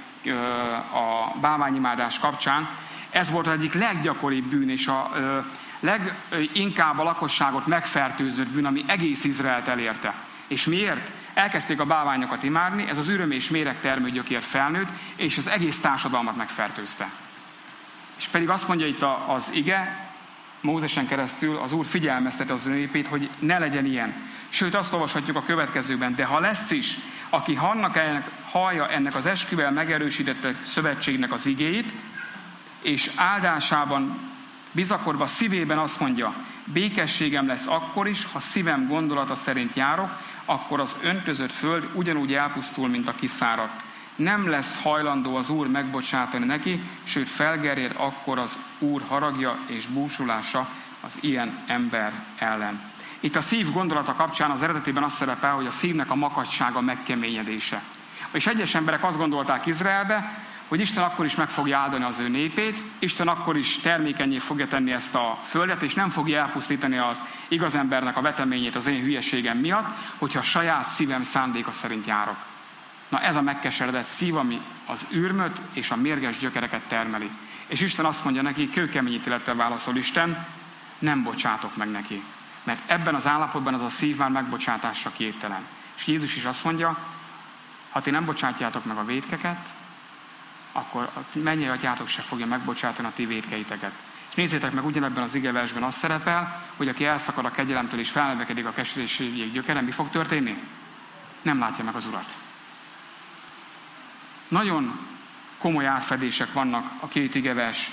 a bálványimádás kapcsán, ez volt az egyik leggyakoribb bűn, és a leginkább a lakosságot megfertőzött bűn, ami egész Izraelt elérte. És miért? Elkezdték a bálványokat imádni, ez az üröm és méreg termőgyökér felnőtt, és az egész társadalmat megfertőzte. És pedig azt mondja itt az ige, Mózesen keresztül az Úr figyelmezteti az ő népét, hogy ne legyen ilyen. Sőt, azt olvashatjuk a következőben, de ha lesz is, aki ennek, hallja ennek az esküvel megerősített szövetségnek az igéit, és áldásában, bizakodva szívében azt mondja, békességem lesz akkor is, ha szívem gondolata szerint járok, akkor az öntözött föld ugyanúgy elpusztul, mint a kiszáradt. Nem lesz hajlandó az Úr megbocsátani neki, sőt felgerjed akkor az Úr haragja és búsulása az ilyen ember ellen. Itt a szív gondolata kapcsán az eredetében azt szerepel, hogy a szívnek a makacsága megkeményedése. És egyes emberek azt gondolták Izraelbe, hogy Isten akkor is meg fogja áldani az ő népét, Isten akkor is termékenyé fogja tenni ezt a földet, és nem fogja elpusztítani az igaz embernek a veteményét az én hülyeségem miatt, hogyha a saját szívem szándéka szerint járok. Na ez a megkeseredett szív, ami az ürmöt és a mérges gyökereket termeli. És Isten azt mondja neki, kőkemény ítélettel válaszol Isten, nem bocsátok meg neki. Mert ebben az állapotban az a szív már megbocsátásra képtelen. És Jézus is azt mondja, ha ti nem bocsátjátok meg a vétkeket, akkor a mennyei atyátok se fogja megbocsátani a ti vétkeiteket. És nézzétek meg, ugyanebben az igeversben az szerepel, hogy aki elszakad a kegyelemtől és felnövekedik a keserűség gyökere, mi fog történni? Nem látja meg az Urat. Nagyon komoly átfedések vannak a két igevers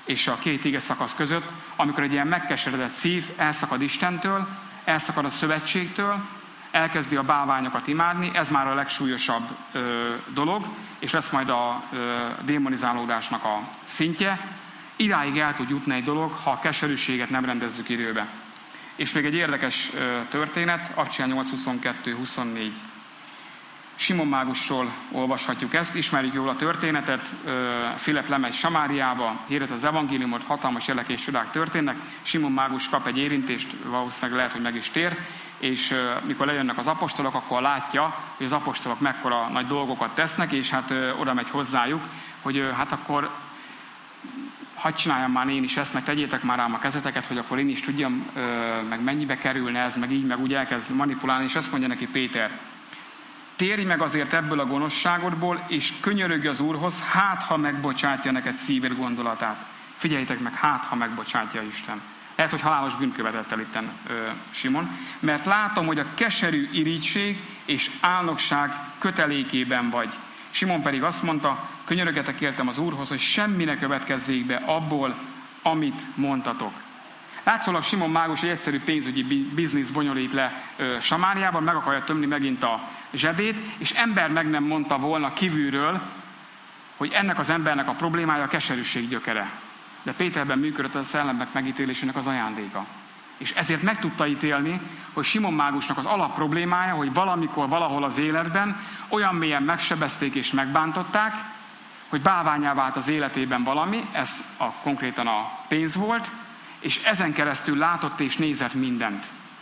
és a két ige szakasz között, amikor egy ilyen megkeseredett szív elszakad Istentől, elszakad a szövetségtől, elkezdi a bálványokat imádni, ez már a legsúlyosabb ö, dolog, és lesz majd a ö, démonizálódásnak a szintje. Idáig el tud jutni egy dolog, ha a keserűséget nem rendezzük időbe. És még egy érdekes ö, történet, Accsia nyolc huszonkettő huszonnégy. Simon mágusról olvashatjuk ezt, ismerjük jól a történetet, Filip lemegy Samáriába, hirdet az evangéliumot, hatalmas jelek és csodák történnek, Simon mágus kap egy érintést, valószínűleg lehet, hogy meg is tér, és mikor lejönnek az apostolok, akkor látja, hogy az apostolok mekkora nagy dolgokat tesznek, és hát oda megy hozzájuk, hogy hát akkor hadd csináljam már én is ezt, meg tegyétek már rám a kezeteket, hogy akkor én is tudjam, meg mennyibe kerülne ez, meg így, meg úgy elkezd manipulálni, és azt mondja neki Péter: térj meg azért ebből a gonoszságodból, és könyörögj az Úrhoz, hát ha megbocsátja neked szíved gondolatát. Figyeljétek meg, hát ha megbocsátja Isten. Lehet, hogy halálos bűnt követett el itten ö, Simon, mert látom, hogy a keserű irigység és álnokság kötelékében vagy. Simon pedig azt mondta: könyörögjetek értem az Úrhoz, hogy semmi ne következzék be abból, amit mondtatok. Látszólag Simon mágus egy egyszerű pénzügyi biznisz bonyolít le ö, Samáriában, meg akarja tömni megint a zsebét, és ember meg nem mondta volna kívülről, hogy ennek az embernek a problémája a keserűség gyökere. De Péterben működött a szellemek megítélésének az ajándéka. És ezért meg tudta ítélni, hogy Simon mágusnak az alap problémája, hogy valamikor, valahol az életben olyan mélyen megsebezték és megbántották, hogy bálvánnyá vált az életében valami, ez a, konkrétan a pénz volt, és ezen keresztül látott és nézett mindent.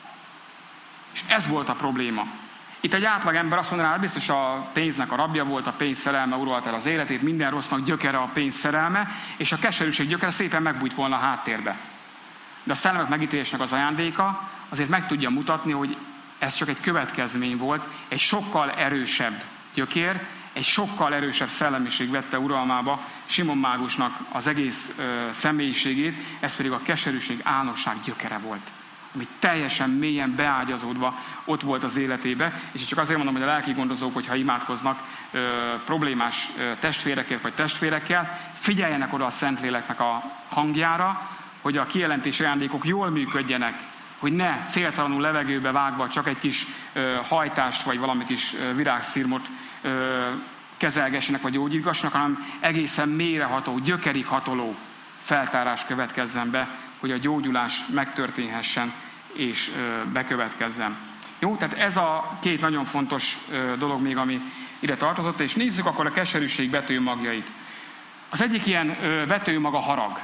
És ez volt a probléma. Itt egy átlag ember azt mondaná, hogy biztos a pénznek a rabja volt, a pénz szerelme uralt el az életét, minden rossznak gyökere a pénz szerelme, és a keserűség gyökere szépen megbújt volna a háttérbe. De a szellemek megítélésnek az ajándéka azért meg tudja mutatni, hogy ez csak egy következmény volt, egy sokkal erősebb gyökér, egy sokkal erősebb szellemiség vette uralmába Simon mágusnak az egész ö, személyiségét, ez pedig a keserűség, álnokság gyökere volt, ami teljesen mélyen beágyazódva ott volt az életébe, és csak azért mondom, hogy a lelki gondozók, hogyha imádkoznak ö, problémás ö, testvérekért vagy testvérekkel, figyeljenek oda a Szentléleknek a hangjára, hogy a kijelentési ajándékok jól működjenek, hogy ne céltalanul levegőbe vágva csak egy kis ö, hajtást vagy valami kis ö, virágszirmot ö, kezelgessenek vagy gyógyítgassanak, hanem egészen mélyreható, gyökerig hatoló feltárás következzen be, hogy a gyógyulás megtörténhessen és ö, bekövetkezzen. Jó, tehát ez a két nagyon fontos ö, dolog még, ami ide tartozott, és nézzük akkor a keserűség vetőmagjait. Az egyik ilyen ö, vetőmag a harag.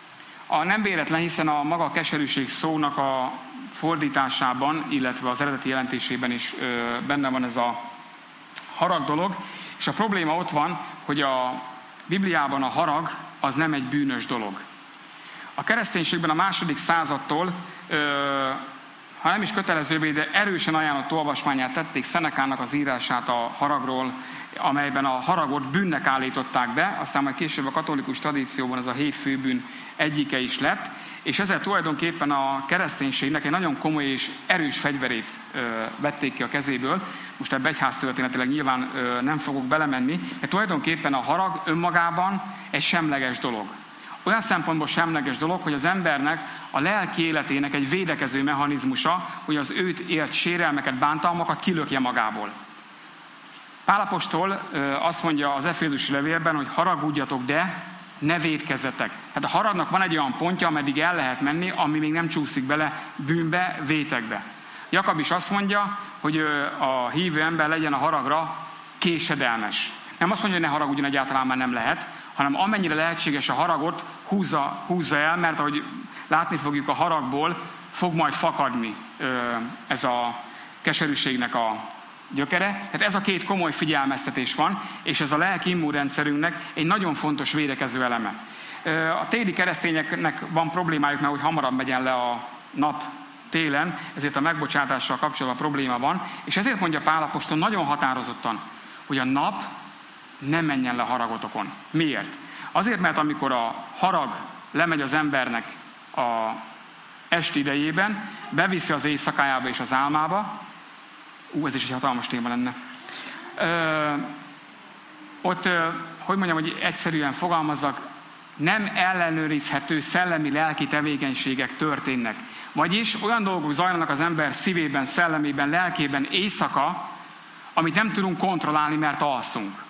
A nem véletlen, hiszen a maga a keserűség szónak a fordításában, illetve az eredeti jelentésében is ö, benne van ez a harag dolog, és a probléma ott van, hogy a Bibliában a harag az nem egy bűnös dolog. A kereszténységben a második századtól, ö, ha nem is kötelezővé, de erősen ajánlott olvasmányát tették Szenekának az írását a haragról, amelyben a haragot bűnnek állították be, aztán majd később a katolikus tradícióban ez a hét főbűn egyike is lett, és ezzel tulajdonképpen a kereszténységnek egy nagyon komoly és erős fegyverét ö, vették ki a kezéből. Most ebbe egyháztörténetileg nyilván ö, nem fogok belemenni, de tulajdonképpen a harag önmagában egy semleges dolog. Olyan szempontból semleges dolog, hogy az embernek a lelki életének egy védekező mechanizmusa, hogy az őt ért sérelmeket, bántalmakat kilökje magából. Pál apostol ö, azt mondja az Efézusi levélben, hogy haragudjatok, de ne vétkezzetek. Hát a haragnak van egy olyan pontja, ameddig el lehet menni, ami még nem csúszik bele bűnbe, vétekbe. Jakab is azt mondja, hogy a hívő ember legyen a haragra késedelmes. Nem azt mondja, hogy ne haragudjon, egyáltalán már nem lehet, hanem amennyire lehetséges a haragot húzza, húzza el, mert ahogy látni fogjuk, a haragból fog majd fakadni ez a keserűségnek a gyökere. Tehát ez a két komoly figyelmeztetés van, és ez a lelki immunrendszerünknek egy nagyon fontos védekező eleme. A téli keresztényeknek van problémájuk, mert hogy hamarabb megyen le a nap télen, ezért a megbocsátással kapcsolatban probléma van, és ezért mondja Pál apostol nagyon határozottan, hogy a nap ne menjen le haragotokon. Miért? Azért, mert amikor a harag lemegy az embernek a esti idejében, beviszi az éjszakájába és az álmába, ú, ez is egy hatalmas téma lenne. Ö, ott, ö, hogy mondjam, hogy egyszerűen fogalmazzak, nem ellenőrizhető szellemi-lelki tevékenységek történnek. Vagyis olyan dolgok zajlanak az ember szívében, szellemében, lelkében éjszaka, amit nem tudunk kontrollálni, mert alszunk.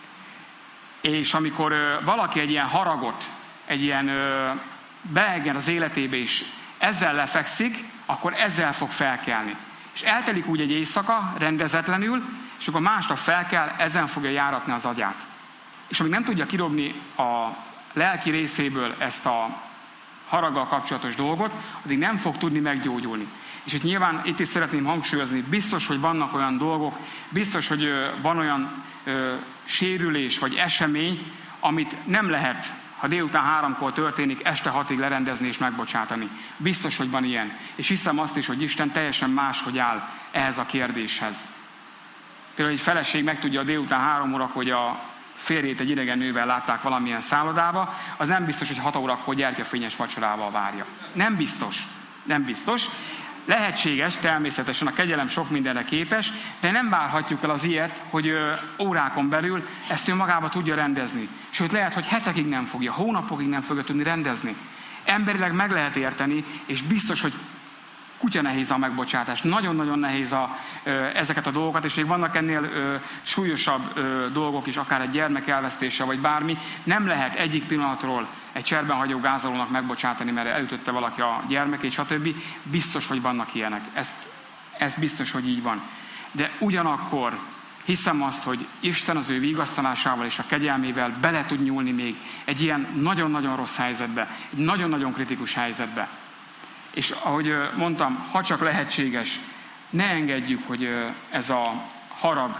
És amikor ö, valaki egy ilyen haragot, egy ilyen ö, beegen az életébe is ezzel lefekszik, akkor ezzel fog felkelni. És eltelik úgy egy éjszaka, rendezetlenül, és akkor másnap felkel, ezen fogja járatni az agyát. És amíg nem tudja kirobni a lelki részéből ezt a haraggal kapcsolatos dolgot, addig nem fog tudni meggyógyulni. És itt nyilván itt is szeretném hangsúlyozni, biztos, hogy vannak olyan dolgok, biztos, hogy ö, van olyan ö, sérülés vagy esemény, amit nem lehet, ha délután háromkor történik, este hatig lerendezni és megbocsátani. Biztos, hogy van ilyen. És hiszem azt is, hogy Isten teljesen máshogy áll ehhez a kérdéshez. Például egy feleség megtudja a délután három órakor, hogy a férjét egy idegen nővel látták valamilyen szállodába, az nem biztos, hogy hat órakor gyertyafényes vacsorával várja. Nem biztos. Nem biztos. Lehetséges, természetesen a kegyelem sok mindenre képes, de nem várhatjuk el az ilyet, hogy ö, órákon belül ezt ő magába tudja rendezni. Sőt, lehet, hogy hetekig nem fogja, hónapokig nem fogja tudni rendezni. Emberileg meg lehet érteni, és biztos, hogy kutya nehéz a megbocsátás. Nagyon-nagyon nehéz a, ö, ezeket a dolgokat, és még vannak ennél ö, súlyosabb ö, dolgok is, akár egy gyermek elvesztése, vagy bármi. Nem lehet egyik pillanatról egy cserben hagyó gázolónak megbocsátani, mert elütötte valaki a gyermekét, stb. Biztos, hogy vannak ilyenek. Ezt, ez biztos, hogy így van. De ugyanakkor hiszem azt, hogy Isten az ő vigasztalásával és a kegyelmével bele tud nyúlni még egy ilyen nagyon-nagyon rossz helyzetbe, egy nagyon-nagyon kritikus helyzetbe. És ahogy mondtam, ha csak lehetséges, ne engedjük, hogy ez a harag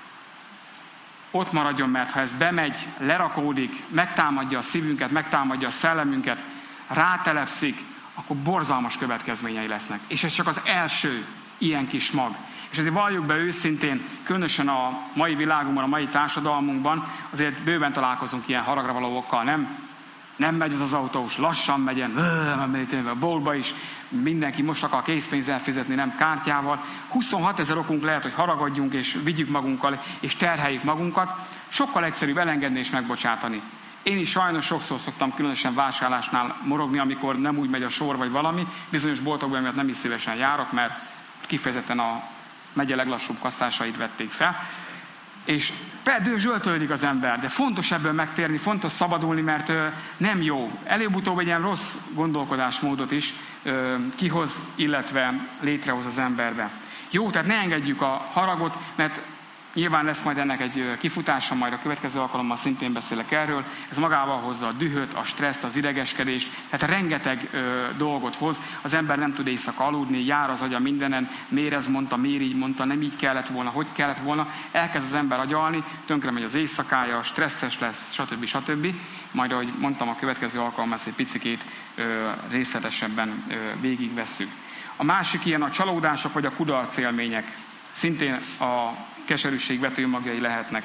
ott maradjon, mert ha ez bemegy, lerakódik, megtámadja a szívünket, megtámadja a szellemünket, rátelepszik, akkor borzalmas következményei lesznek. És ez csak az első ilyen kis mag. És ezért valljuk be őszintén, különösen a mai világunkban, a mai társadalmunkban, azért bőven találkozunk ilyen haragra való okkal, nem? Nem megy az az autós, lassan megyen, a boltba is, mindenki most akar készpénzzel fizetni, nem kártyával. huszonhat ezer okunk lehet, hogy haragodjunk, és vigyük magunkkal, és terheljük magunkat. Sokkal egyszerűbb elengedni és megbocsátani. Én is sajnos sokszor szoktam különösen vásárlásnál morogni, amikor nem úgy megy a sor, vagy valami. Bizonyos boltokban miatt nem is szívesen járok, mert kifejezetten a megye leglassúbb kasszásait vették fel. És például zsöltölődik az ember, de fontos ebből megtérni, fontos szabadulni, mert ö, nem jó. Előbb-utóbb egy ilyen rossz gondolkodásmódot is ö, kihoz, illetve létrehoz az emberbe. Jó, tehát ne engedjük a haragot, mert nyilván lesz majd ennek egy kifutása, majd a következő alkalommal szintén beszélek erről. Ez magával hozza a dühöt, a stresszt, az idegeskedést, tehát rengeteg ö, dolgot hoz. Az ember nem tud éjszaka aludni, jár az agya mindenen, miért ez mondta, miért így mondta, nem így kellett volna, hogy kellett volna. Elkezd az ember agyalni, tönkre megy az éjszakája, stresszes lesz, stb. stb. Majd, ahogy mondtam, a következő alkalommal ezt egy picikét ö, részletesebben ö, végigvesszük. A másik ilyen a csalódások vagy a kudarc élmények. Szintén a keserűség vetőmagjai lehetnek.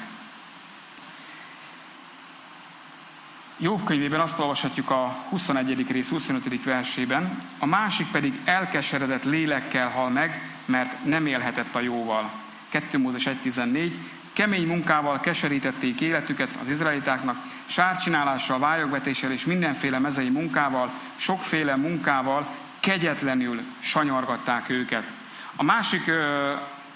Jobb könyvében azt olvashatjuk a huszonegyedik rész huszonötödik versében, a másik pedig elkeseredett lélekkel hal meg, mert nem élhetett a jóval. kettő Mózes egy tizennégy. Kemény munkával keserítették életüket az izraelitáknak, sárcsinálással, vályogvetéssel és mindenféle mezei munkával, sokféle munkával kegyetlenül sanyargatták őket. A másik ö,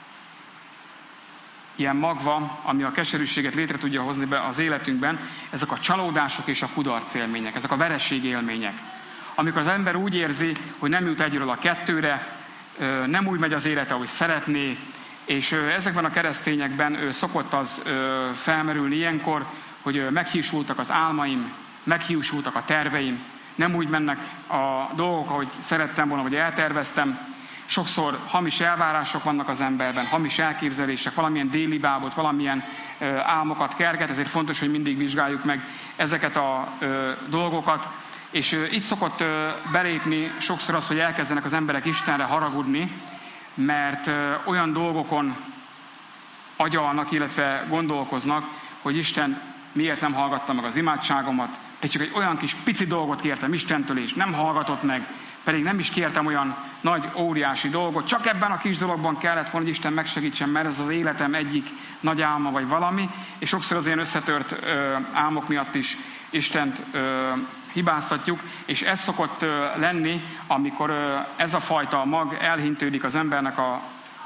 ilyen magva, ami a keserűséget létre tudja hozni be az életünkben, ezek a csalódások és a kudarc élmények, ezek a vereség élmények. Amikor az ember úgy érzi, hogy nem jut egyről a kettőre, nem úgy megy az élete, ahogy szeretné, és ezekben a keresztényekben szokott az felmerülni ilyenkor, hogy meghiúsultak az álmaim, meghiúsultak a terveim, nem úgy mennek a dolgok, ahogy szerettem volna, vagy elterveztem. Sokszor hamis elvárások vannak az emberben, hamis elképzelések, valamilyen délibábot, valamilyen ö, álmokat kerget, ezért fontos, hogy mindig vizsgáljuk meg ezeket a ö, dolgokat. És ö, itt szokott ö, belépni sokszor az, hogy elkezdenek az emberek Istenre haragudni, mert ö, olyan dolgokon agyalnak, illetve gondolkoznak, hogy Isten miért nem hallgatta meg az imádságomat, és csak egy olyan kis pici dolgot kértem Istentől, és nem hallgatott meg, pedig nem is kértem olyan nagy, óriási dolgot, csak ebben a kis dologban kellett volna, hogy Isten megsegítsen, mert ez az életem egyik nagy álma, vagy valami, és sokszor az ilyen összetört ö, álmok miatt is Istent ö, hibáztatjuk, és ez szokott ö, lenni, amikor ö, ez a fajta mag elhintődik az embernek a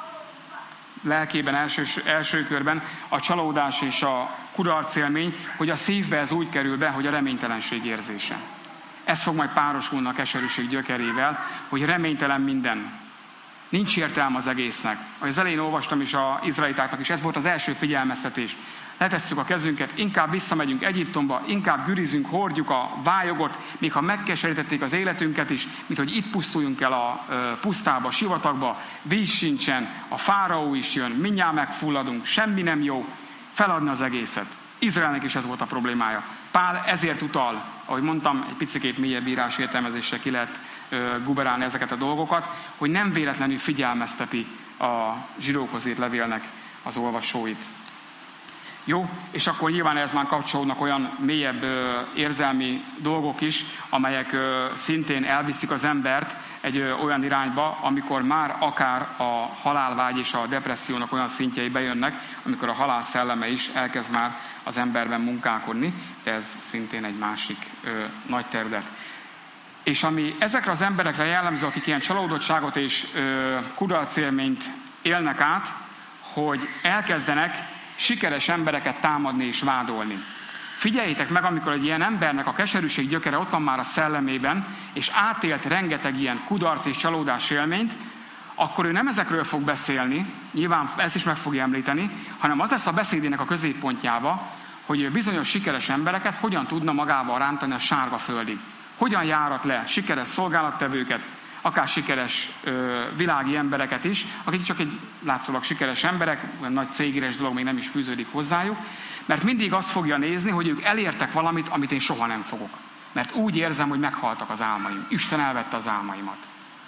lelkében első, első körben, a csalódás és a kudarcélmény, hogy a szívbe ez úgy kerül be, hogy a reménytelenség érzése. Ez fog majd párosulni a keserűség gyökerével, hogy reménytelen minden. Nincs értelme az egésznek. Ahogy az elején olvastam is az izraelitáknak is, ez volt az első figyelmeztetés. Letesszük a kezünket, inkább visszamegyünk Egyiptomba, inkább gürizünk, hordjuk a vályogot, még ha megkeserítették az életünket is, mint hogy itt pusztuljunk el a pusztába, a sivatagba, víz sincsen, a fáraó is jön, mindjárt megfulladunk, semmi nem jó, feladni az egészet. Izraelnek is ez volt a problémája. Pál ezért utal, ahogy mondtam, egy picikét mélyebb írás értelmezéssel ki lehet guberálni ezeket a dolgokat, hogy nem véletlenül figyelmezteti a zsidókhoz írt levélnek az olvasóit. Jó, és akkor nyilván ez már kapcsolódnak olyan mélyebb ö, érzelmi dolgok is, amelyek ö, szintén elviszik az embert egy ö, olyan irányba, amikor már akár a halálvágy és a depressziónak olyan szintjei bejönnek, amikor a halál szelleme is elkezd már az emberben munkálkodni, de ez szintén egy másik ö, nagy terület. És ami ezekre az emberekre jellemző, akik ilyen csalódottságot és ö, kudarcélményt élnek át, hogy elkezdenek sikeres embereket támadni és vádolni. Figyeljétek meg, amikor egy ilyen embernek a keserűség gyökere ott van már a szellemében, és átélt rengeteg ilyen kudarc és csalódás élményt, akkor ő nem ezekről fog beszélni, nyilván ezt is meg fogja említeni, hanem az lesz a beszédének a középpontjába, hogy bizonyos sikeres embereket hogyan tudna magával rántani a sárga földig. Hogyan járat le sikeres szolgálattevőket, akár sikeres ö, világi embereket is, akik csak egy látszólag sikeres emberek, olyan nagy cégéres dolog még nem is fűződik hozzájuk, mert mindig azt fogja nézni, hogy ők elértek valamit, amit én soha nem fogok. Mert úgy érzem, hogy meghaltak az álmaim. Isten elvette az álmaimat.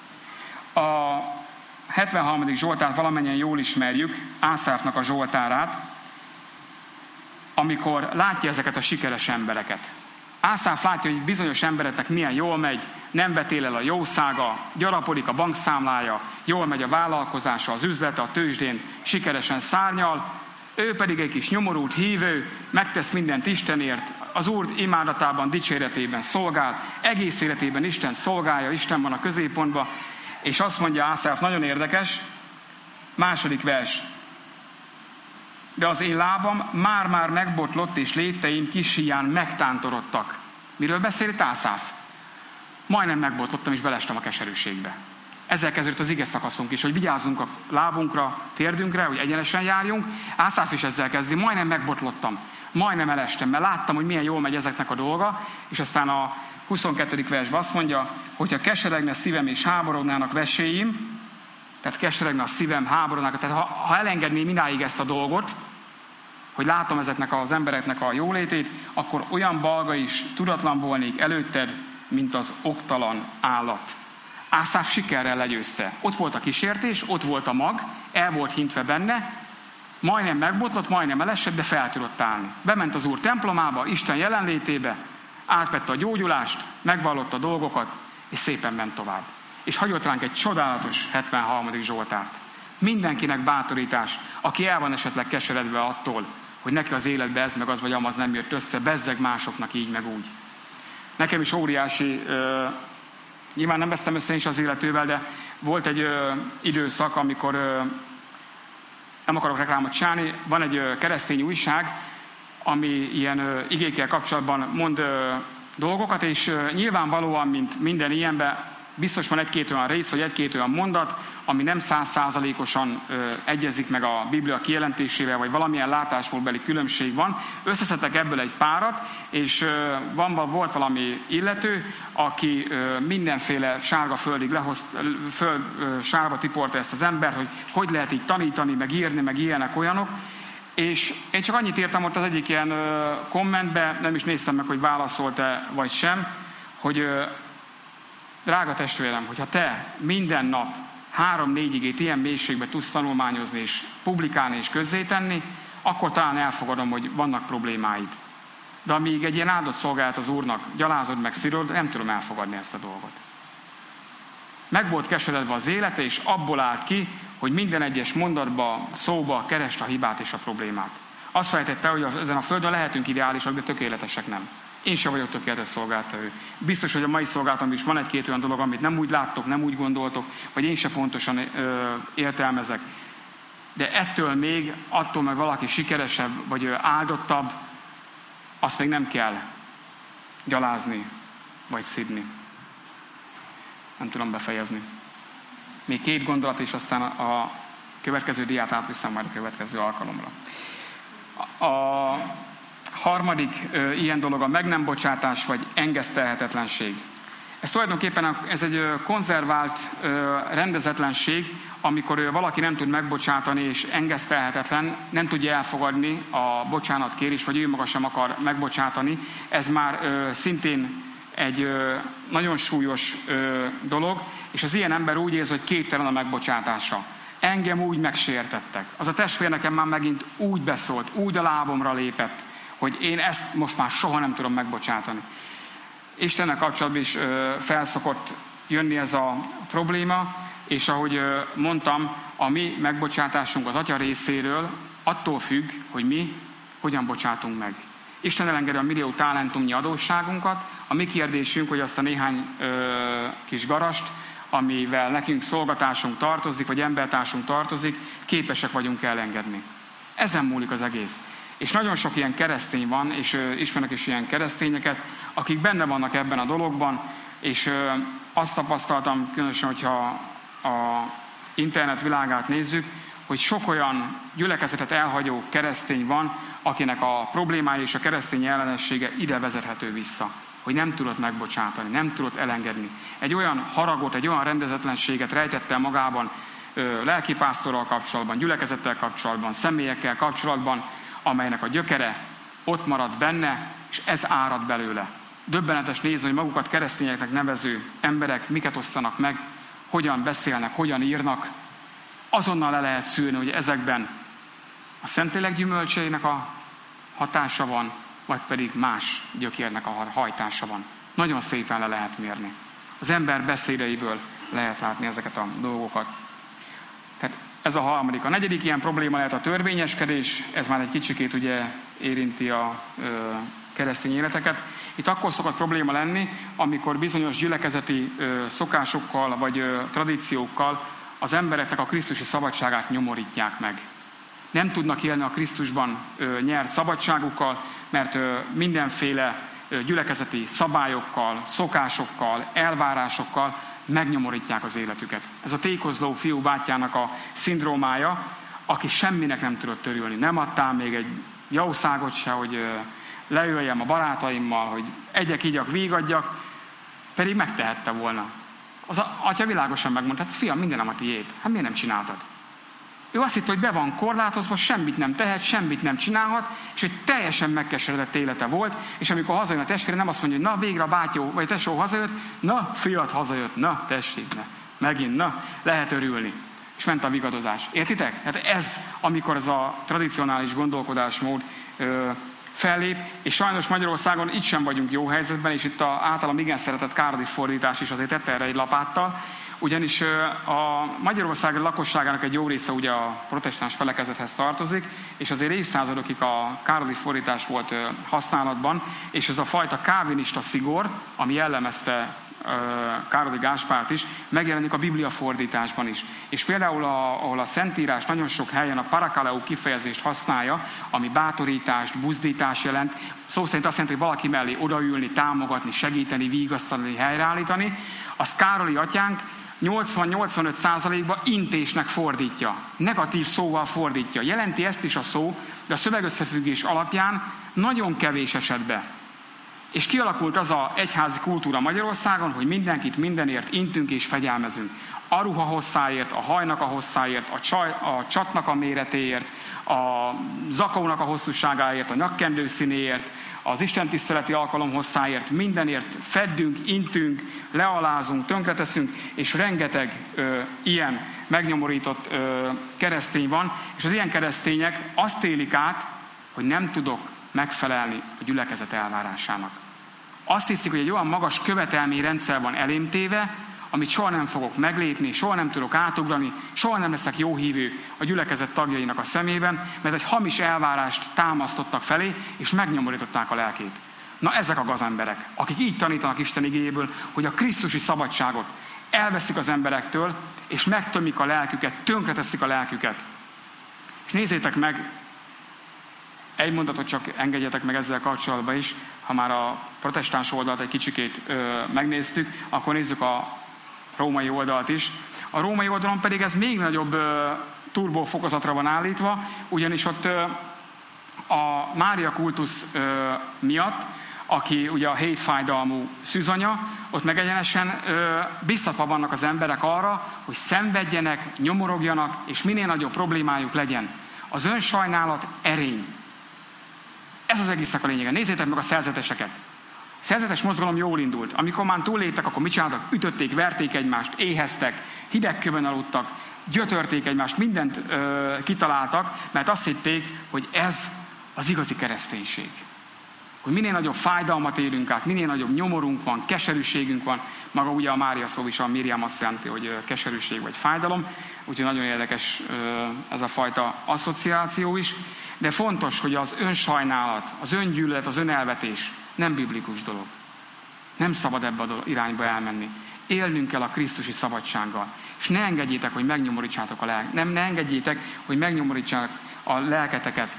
A hetvenharmadik Zsoltárt valamennyien jól ismerjük, Ászáfnak a Zsoltárát, amikor látja ezeket a sikeres embereket. Ászáf látja, hogy bizonyos embereknek milyen jól megy, nem betél el a jószága, gyarapodik a bankszámlája, jól megy a vállalkozása, az üzlete, a tőzsdén, sikeresen szárnyal, ő pedig egy kis nyomorult hívő, megtesz mindent Istenért, az Úr imádatában, dicséretében szolgál, egész életében Isten szolgálja, Isten van a középpontban, és azt mondja Ászáf, nagyon érdekes, második vers, de az én lábam már-már megbotlott, és lépteim kis híján megtántorodtak. Miről beszél itt Ászáf? Majdnem megbotlottam, és belestem a keserűségbe. Ezzel kezdődött az ige szakaszunk is, hogy vigyázzunk a lábunkra, térdünkre, hogy egyenesen járjunk. Ászáf is ezzel kezdi, majdnem megbotlottam, majdnem elestem, mert láttam, hogy milyen jól megy ezeknek a dolga, és aztán a huszonkettedik versben azt mondja, hogyha keseregne szívem és háborodnának veséim, tehát keseregne a szívem, háborodnának, tehát ha, ha elengedném mindáig ezt a dolgot, hogy látom ezeknek az embereknek a jólétét, akkor olyan balga is tudatlan volnék előtted, mint az oktalan állat. Ászáf sikerrel legyőzte. Ott volt a kísértés, ott volt a mag, el volt hintve benne, majdnem megbotlott, majdnem elesett, de fel tudott állni. Bement az Úr templomába, Isten jelenlétébe, átvette a gyógyulást, megvallotta a dolgokat, és szépen ment tovább. És hagyott ránk egy csodálatos hetvenharmadik Zsoltárt. Mindenkinek bátorítás, aki el van esetleg keseredve attól, hogy neki az életbe ez meg az vagy amaz nem jött össze, bezzeg másoknak így meg úgy. Nekem is óriási, ö, nyilván nem vesztem össze is az életővel, de volt egy ö, időszak, amikor ö, nem akarok reklámot csinálni, van egy ö, keresztény újság, ami ilyen ö, igékkel kapcsolatban mond ö, dolgokat, és ö, nyilvánvalóan, mint minden ilyenben, biztos van egy-két olyan rész, vagy egy-két olyan mondat, ami nem százszázalékosan egyezik meg a Biblia kijelentésével, vagy valamilyen látásmódbeli különbség van. Összeszedtek ebből egy párat, és ö, van, volt valami illető, aki ö, mindenféle sárga földig lehozt, föl, ö, sárga tiporta ezt az embert, hogy hogy lehet így tanítani, meg írni, meg ilyenek, olyanok. És én csak annyit írtam ott az egyik ilyen ö, kommentbe, nem is néztem meg, hogy válaszolt-e vagy sem, hogy ö, drága testvérem, hogyha te minden nap három-négy igét ilyen mélységbe tudsz tanulmányozni és publikálni és közzétenni, akkor talán elfogadom, hogy vannak problémáid. De amíg egy ilyen áldott szolgálat az Úrnak gyalázod meg szirod, nem tudom elfogadni ezt a dolgot. Meg volt keseredve az élete, és abból állt ki, hogy minden egyes mondatba, szóba kereste a hibát és a problémát. Azt fejtette, hogy ezen a földön lehetünk ideálisak, de tökéletesek nem. Én sem vagyok tökéletes szolgáltató. Biztos, hogy a mai szolgálatom is van egy-két olyan dolog, amit nem úgy láttok, nem úgy gondoltok, vagy én sem pontosan ö, értelmezek. De ettől még, attól meg valaki sikeresebb, vagy áldottabb, azt még nem kell gyalázni, vagy szidni. Nem tudom befejezni. Még két gondolat, és aztán a következő diát átviszem majd a következő alkalomra. A harmadik ö, ilyen dolog a meg nem bocsátás, vagy engesztelhetetlenség. Ez tulajdonképpen ez egy konzervált ö, rendezetlenség, amikor ö, valaki nem tud megbocsátani, és engesztelhetetlen, nem tudja elfogadni a bocsánatkérést, vagy ő maga sem akar megbocsátani. Ez már ö, szintén egy ö, nagyon súlyos ö, dolog, és az ilyen ember úgy érzi, hogy képtelen a megbocsátásra. Engem úgy megsértettek. Az a testvér nekem már megint úgy beszólt, úgy a lábomra lépett, hogy én ezt most már soha nem tudom megbocsátani. Istennel kapcsolatban is ö, felszokott jönni ez a probléma, és ahogy ö, mondtam, a mi megbocsátásunk az Atya részéről attól függ, hogy mi hogyan bocsátunk meg. Isten elengedi a millió talentumnyi adósságunkat, a mi kérdésünk, hogy azt a néhány ö, kis garast, amivel nekünk szolgatásunk tartozik, vagy embertársunk tartozik, képesek vagyunk elengedni. Ezen múlik az egész. És nagyon sok ilyen keresztény van, és ö, ismernek is ilyen keresztényeket, akik benne vannak ebben a dologban, és ö, azt tapasztaltam, különösen, hogyha a internet világát nézzük, hogy sok olyan gyülekezetet elhagyó keresztény van, akinek a problémája és a keresztény ellenessége ide vezethető vissza. Hogy nem tudott megbocsátani, nem tudott elengedni. Egy olyan haragot, egy olyan rendezetlenséget rejtette magában ö, lelkipásztorral kapcsolatban, gyülekezettel kapcsolatban, személyekkel kapcsolatban, amelynek a gyökere ott marad benne, és ez árad belőle. Döbbenetes nézni, hogy magukat keresztényeknek nevező emberek miket osztanak meg, hogyan beszélnek, hogyan írnak. Azonnal le lehet szűrni, hogy ezekben a Szentlélek gyümölcseinek a hatása van, vagy pedig más gyökérnek a hajtása van. Nagyon szépen le lehet mérni. Az ember beszédeiből lehet látni ezeket a dolgokat. Tehát ez a harmadik. A negyedik ilyen probléma lehet a törvényeskedés, ez már egy kicsikét ugye érinti a ö, keresztény életeket. Itt akkor szokott probléma lenni, amikor bizonyos gyülekezeti ö, szokásokkal vagy ö, tradíciókkal az embereknek a krisztusi szabadságát nyomorítják meg. Nem tudnak élni a Krisztusban ö, nyert szabadságukkal, mert ö, mindenféle ö, gyülekezeti szabályokkal, szokásokkal, elvárásokkal megnyomorítják az életüket. Ez a tékozló fiú bátyjának a szindrómája, aki semminek nem tudott örülni. Nem adtál még egy jószágot se, hogy ö, leüljem a barátaimmal, hogy egyek, igyak, vígadjak, pedig megtehette volna. Az a, atya világosan megmondta, hát fiam, mindenem a tiéd. Hát miért nem csináltad? Ő azt hitt, hogy be van korlátozva, semmit nem tehet, semmit nem csinálhat, és egy teljesen megkeseredett élete volt, és amikor hazajön a testvére, nem azt mondja, hogy na, végre a bátyó, vagy a tesó hazajött, na, fiat hazajött, na, tessék, ne, megint, na, lehet örülni. És ment a vigadozás. Értitek? Hát ez, amikor ez a tradicionális gondolkodásmód ö, fellép, és sajnos Magyarországon itt sem vagyunk jó helyzetben, és itt a általam igen szeretett Kárdi fordítás is azért tette erre egy lapáttal, ugyanis a Magyarország lakosságának egy jó része ugye a protestáns felekezethez tartozik, és azért évszázadokig a Kárdi fordítás volt használatban, és ez a fajta kávinista szigor, ami jellemezte Károli Gáspárt is, megjelenik a Biblia fordításban is. És például, a, ahol a Szentírás nagyon sok helyen a parakaleo kifejezést használja, ami bátorítást, buzdítást jelent, szó szerint azt jelenti, hogy valaki mellé odaülni, támogatni, segíteni, vigasztalni, helyreállítani, azt Károli atyánk nyolcvan-nyolcvanöt százalékban intésnek fordítja. Negatív szóval fordítja. Jelenti ezt is a szó, de a szövegösszefüggés alapján nagyon kevés esetben. És kialakult az a egyházi kultúra Magyarországon, hogy mindenkit mindenért intünk és fegyelmezünk. A ruha hosszáért, a hajnak a hosszáért, a, csaj, a csatnak a méretéért, a zakónak a hosszúságáért, a nyakkendő színéért, az istentiszteleti alkalom hosszáért, mindenért feddünk, intünk, lealázunk, tönkreteszünk, és rengeteg ö, ilyen megnyomorított ö, keresztény van, és az ilyen keresztények azt élik át, hogy nem tudok megfelelni a gyülekezet elvárásának. Azt hiszik, hogy egy olyan magas követelmény rendszer van elém téve, amit soha nem fogok meglépni, soha nem tudok átugrani, soha nem leszek jó hívő a gyülekezet tagjainak a szemében, mert egy hamis elvárást támasztottak felé, és megnyomorították a lelkét. Na ezek a gazemberek, akik így tanítanak Isten igéjéből, hogy a krisztusi szabadságot elveszik az emberektől, és megtömik a lelküket, tönkreteszik a lelküket. És nézzétek meg, egy mondatot csak engedjetek meg ezzel kapcsolatban is, ha már a protestáns oldalt egy kicsikét ö, megnéztük, akkor nézzük a római oldalt is. A római oldalon pedig ez még nagyobb ö, turbófokozatra van állítva, ugyanis ott ö, a Mária kultusz ö, miatt, aki ugye a hétfájdalmú szűzanya, ott meg egyenesen ö, biztatva vannak az emberek arra, hogy szenvedjenek, nyomorogjanak, és minél nagyobb problémájuk legyen. Az önsajnálat erény. Ez az egésznek a lényege. Nézzétek meg a szerzeteseket. A szerzetes mozgalom jól indult. Amikor már túléltek, akkor mit csináltak? Ütötték, verték egymást, éheztek, hidegkövön aludtak, gyötörték egymást, mindent ö, kitaláltak, mert azt hitték, hogy ez az igazi kereszténység. Hogy minél nagyobb fájdalmat élünk át, minél nagyobb nyomorunk van, keserűségünk van. Maga ugye a Mária szó is, a Miriam azt jelenti, hogy keserűség vagy fájdalom. Úgyhogy nagyon érdekes ez a fajta asszociáció is. De fontos, hogy az önsajnálat, az öngyűlölet, az önelvetés nem biblikus dolog. Nem szabad ebbe az irányba elmenni. Élnünk kell a krisztusi szabadsággal. És ne engedjétek, hogy megnyomorítsátok a lelket. Nem, ne engedjétek, hogy megnyomorítsák a lelketeket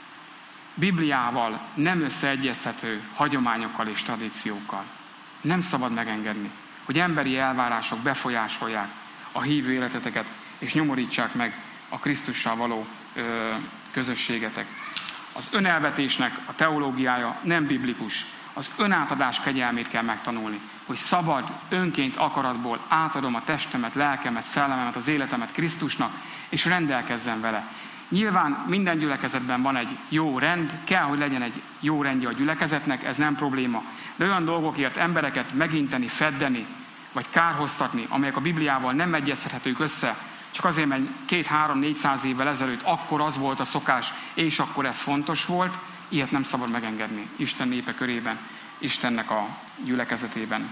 Bibliával nem összeegyeztető hagyományokkal és tradíciókkal. Nem szabad megengedni, hogy emberi elvárások befolyásolják a hívő életeteket, és nyomorítsák meg a Krisztussal való ö, közösségetek. Az önelvetésnek a teológiája nem biblikus. Az önátadás kegyelmét kell megtanulni, hogy szabad, önként, akaratból átadom a testemet, lelkemet, szellememet, az életemet Krisztusnak, és rendelkezzen vele. Nyilván minden gyülekezetben van egy jó rend, kell, hogy legyen egy jó rendje a gyülekezetnek, ez nem probléma. De olyan dolgokért embereket meginteni, feddeni, vagy kárhoztatni, amelyek a Bibliával nem egyeztethetők össze, csak azért, mert két-három-négyszáz évvel ezelőtt akkor az volt a szokás, és akkor ez fontos volt, ilyet nem szabad megengedni Isten népe körében, Istennek a gyülekezetében.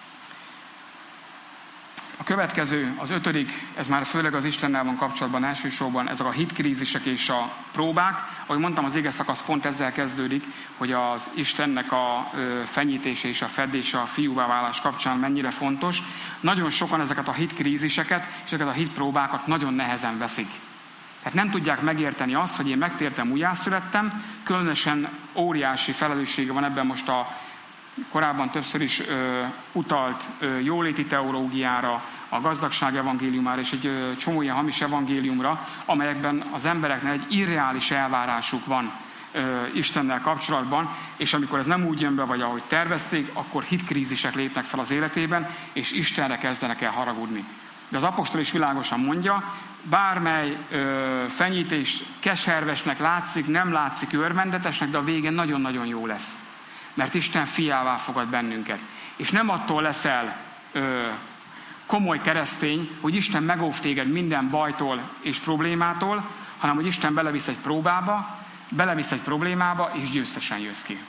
A következő, az ötödik, ez már főleg az Istennel van kapcsolatban elsősorban, ezek a hitkrízisek és a próbák. Ahogy mondtam, az ige szakasz pont ezzel kezdődik, hogy az Istennek a fenyítése és a fedése a fiúvá válás kapcsán mennyire fontos. Nagyon sokan ezeket a hitkríziseket és ezeket a hitpróbákat nagyon nehezen veszik. Tehát nem tudják megérteni azt, hogy én megtértem, újjászülettem, különösen óriási felelőssége van ebben most a korábban többször is ö, utalt ö, jóléti teológiára, a gazdagság evangéliumára és egy ö, csomó ilyen hamis evangéliumra, amelyekben az embereknek egy irreális elvárásuk van ö, Istennel kapcsolatban, és amikor ez nem úgy jön be, vagy ahogy tervezték, akkor hitkrízisek lépnek fel az életében, és Istenre kezdenek el haragudni. De az apostol is világosan mondja, bármely ö, fenyítés keservesnek látszik, nem látszik örvendetesnek, de a végén nagyon-nagyon jó lesz. Mert Isten fiává fogad bennünket. És nem attól leszel ö, komoly keresztény, hogy Isten megóv téged minden bajtól és problémától, hanem hogy Isten belevisz egy próbába, belevisz egy problémába, és győztesen jössz ki.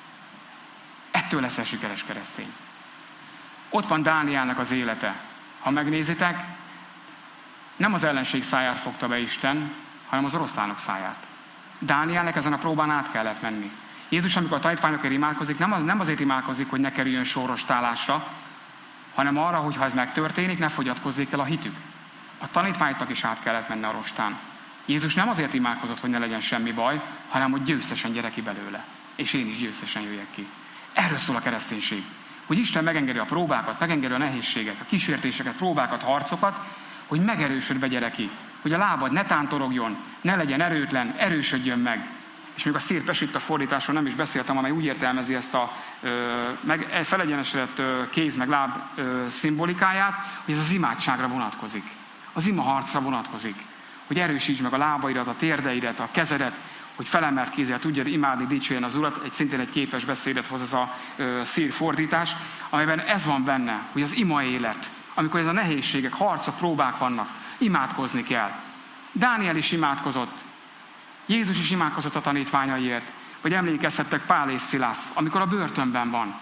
Ettől leszel sikeres keresztény. Ott van Dánielnek az élete. Ha megnézitek, nem az ellenség száját fogta be Isten, hanem az oroszlánok száját. Dánielnek ezen a próbán át kellett menni. Jézus, amikor a tanítványokért imádkozik, nem, az, nem azért imádkozik, hogy ne kerüljön sorrostálásra, hanem arra, hogy ha ez megtörténik, ne fogyatkozzék el a hitük. A tanítványoknak is át kellett menni a rostán. Jézus nem azért imádkozott, hogy ne legyen semmi baj, hanem hogy győztesen gyere ki belőle. És én is győztesen jöjjek ki. Erről szól a kereszténység. Hogy Isten megengedi a próbákat, megengedi a nehézséget, a kísértéseket, próbákat, harcokat, hogy megerősödve gyere ki. Hogy a lábad ne tántorogjon, ne legyen erőtlen, erősödjön meg. És még a Szirpes itt a fordításról nem is beszéltem, amely úgy értelmezi ezt a ö, meg, felegyenesedett ö, kéz meg láb ö, szimbolikáját, hogy ez az imádságra vonatkozik. Az imaharcra vonatkozik. Hogy erősítsd meg a lábaidat, a térdeidet, a kezedet, hogy felemelt kézzel tudjad imádni, dicsérjen az Urat. Egy szintén egy képes beszédet hoz ez a ö, szír fordítás, amelyben ez van benne, hogy az ima élet, amikor ez a nehézségek, harcok, próbák vannak, imádkozni kell. Dániel is imádkozott. Jézus is imádkozott a tanítványaiért, vagy emlékezhettek Pál és Szilász, amikor a börtönben van.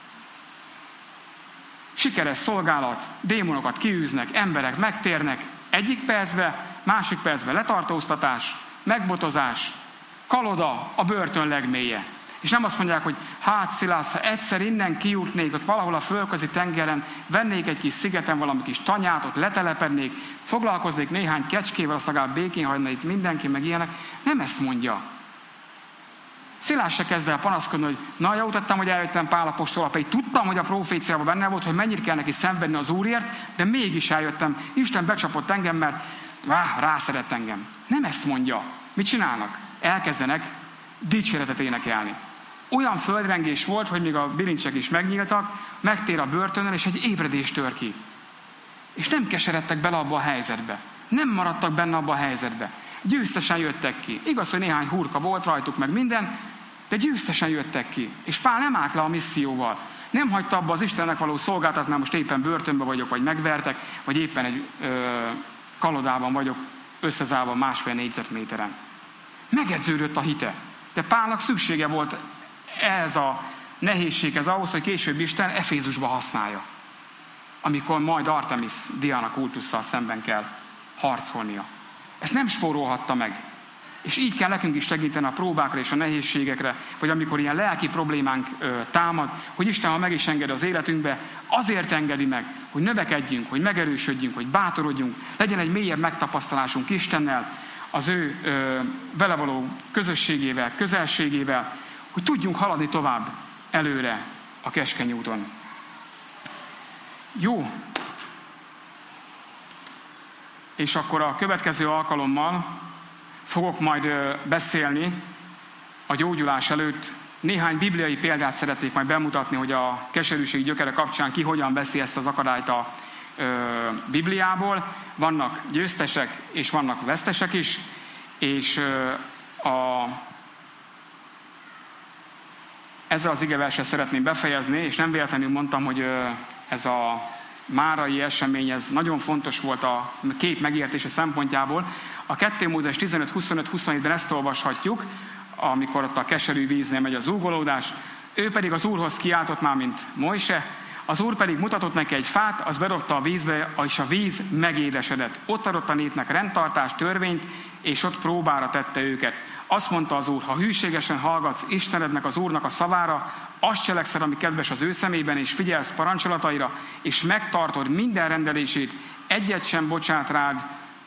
Sikeres szolgálat, démonokat kiűznek, emberek megtérnek, egyik percben, másik percben letartóztatás, megbotozás, kaloda, a börtön legmélye. És nem azt mondják, hogy hát Szilász, ha egyszer innen kijutnék, ott valahol a földközi tengeren, vennék egy kis szigeten valami kis tanyát, ott letelepednék, foglalkoznék néhány kecskével, azt legalább békén hagyna itt mindenki, meg ilyenek. Nem ezt mondja. Szilász se kezd el panaszkodni, hogy na, jó tettem, hogy eljöttem Pál apostol, pedig tudtam, hogy a proféciában benne volt, hogy mennyit kell neki szenvedni az Úrért, de mégis eljöttem. Isten becsapott engem, mert áh, rászeret engem. Nem ezt mondja. Mit csinálnak? Elkezdenek dicséretet énekelni. Olyan földrengés volt, hogy még a bilincsek is megnyíltak, megtér a börtönön, és egy ébredés tör ki. És nem keseredtek bele abba a helyzetbe. Nem maradtak benne abba a helyzetbe. Győztesen jöttek ki. Igaz, hogy néhány hurka volt rajtuk, meg minden, de győztesen jöttek ki. És Pál nem állt le a misszióval. Nem hagyta abba az Istennek való szolgáltat, mert most éppen börtönben vagyok, vagy megvertek, vagy éppen egy ö, kalodában vagyok, összezárva másfél négyzetméteren. Megedződött a hite. De Pálnak szüksége volt ez a nehézséghez ahhoz, hogy később Isten Efézusba használja. Amikor majd Artemis Diana kultusszal szemben kell harcolnia. Ezt nem spórolhatta meg. És így kell nekünk is tekinteni a próbákra és a nehézségekre, vagy amikor ilyen lelki problémánk ö, támad, hogy Isten, ha meg is engedi az életünkbe, azért engedi meg, hogy növekedjünk, hogy megerősödjünk, hogy bátorodjunk, legyen egy mélyebb megtapasztalásunk Istennel, az ő ö, vele való közösségével, közelségével, hogy tudjunk haladni tovább előre a keskeny úton. Jó. És akkor a következő alkalommal fogok majd beszélni a gyógyulás előtt. Néhány bibliai példát szeretnék majd bemutatni, hogy a keserűség gyökere kapcsán ki hogyan veszi ezt az akadályt a ö, Bibliából. Vannak győztesek és vannak vesztesek is, és ö, a, ezzel az igeverssel szeretném befejezni, és nem véletlenül mondtam, hogy ö, ez a márai esemény, ez nagyon fontos volt a kép megértése szempontjából. A kettő Mózes tizenöt huszonöt huszonhétben ezt olvashatjuk, amikor ott a keserű víznél megy a zúgolódás. Ő pedig az Úrhoz kiáltott már, mint Mojse, az Úr pedig mutatott neki egy fát, az bedobta a vízbe, és a víz megédesedett. Ott adott a népnek rendtartást, törvényt, és ott próbára tette őket. Azt mondta az Úr, ha hűségesen hallgatsz Istenednek, az Úrnak a szavára, azt cselekszel, ami kedves az ő szemében, és figyelsz parancsolataira, és megtartod minden rendelését, egyet sem bocsát rád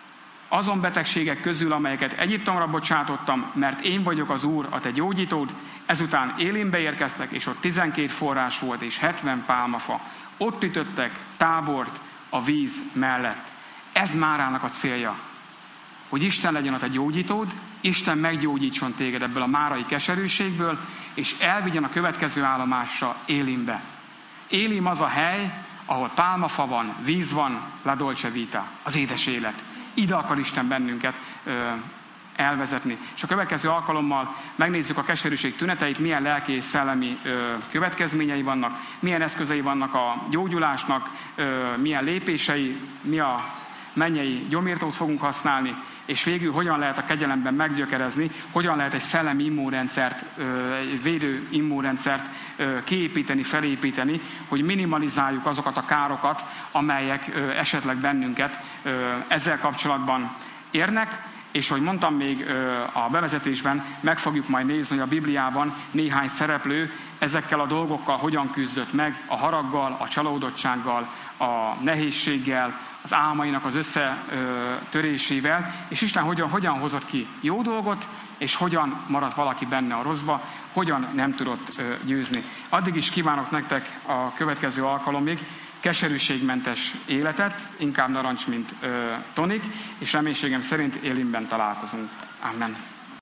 azon betegségek közül, amelyeket Egyiptomra bocsátottam, mert én vagyok az Úr, a te gyógyítód. Ezután Élimbe érkeztek, és ott tizenkét forrás volt, és hetven pálmafa. Ott ütöttek tábort a víz mellett. Ez Márának a célja, hogy Isten legyen a te gyógyítód, Isten meggyógyítson téged ebből a márai keserűségből, és elvigyen a következő állomásra, Élimbe. Élim az a hely, ahol pálmafa van, víz van, la dolce vita, az édes élet. Ide akar Isten bennünket ö, elvezetni. És a következő alkalommal megnézzük a keserűség tüneteit, milyen lelki és szellemi ö, következményei vannak, milyen eszközei vannak a gyógyulásnak, ö, milyen lépései, mi a mennyei gyomírtót fogunk használni, és végül hogyan lehet a kegyelemben meggyökerezni, hogyan lehet egy szellemi immunrendszert, egy védő immunrendszert kiépíteni, felépíteni, hogy minimalizáljuk azokat a károkat, amelyek esetleg bennünket ezzel kapcsolatban érnek, és ahogy mondtam még a bevezetésben, meg fogjuk majd nézni, hogy a Bibliában néhány szereplő ezekkel a dolgokkal hogyan küzdött meg, a haraggal, a csalódottsággal, a nehézséggel, az álmainak az összetörésével, és Isten hogyan, hogyan hozott ki jó dolgot, és hogyan maradt valaki benne a rosszba, hogyan nem tudott győzni. Addig is kívánok nektek a következő alkalomig keserűségmentes életet, inkább narancs, mint tonik, és reménységem szerint Élimben találkozunk. Amen.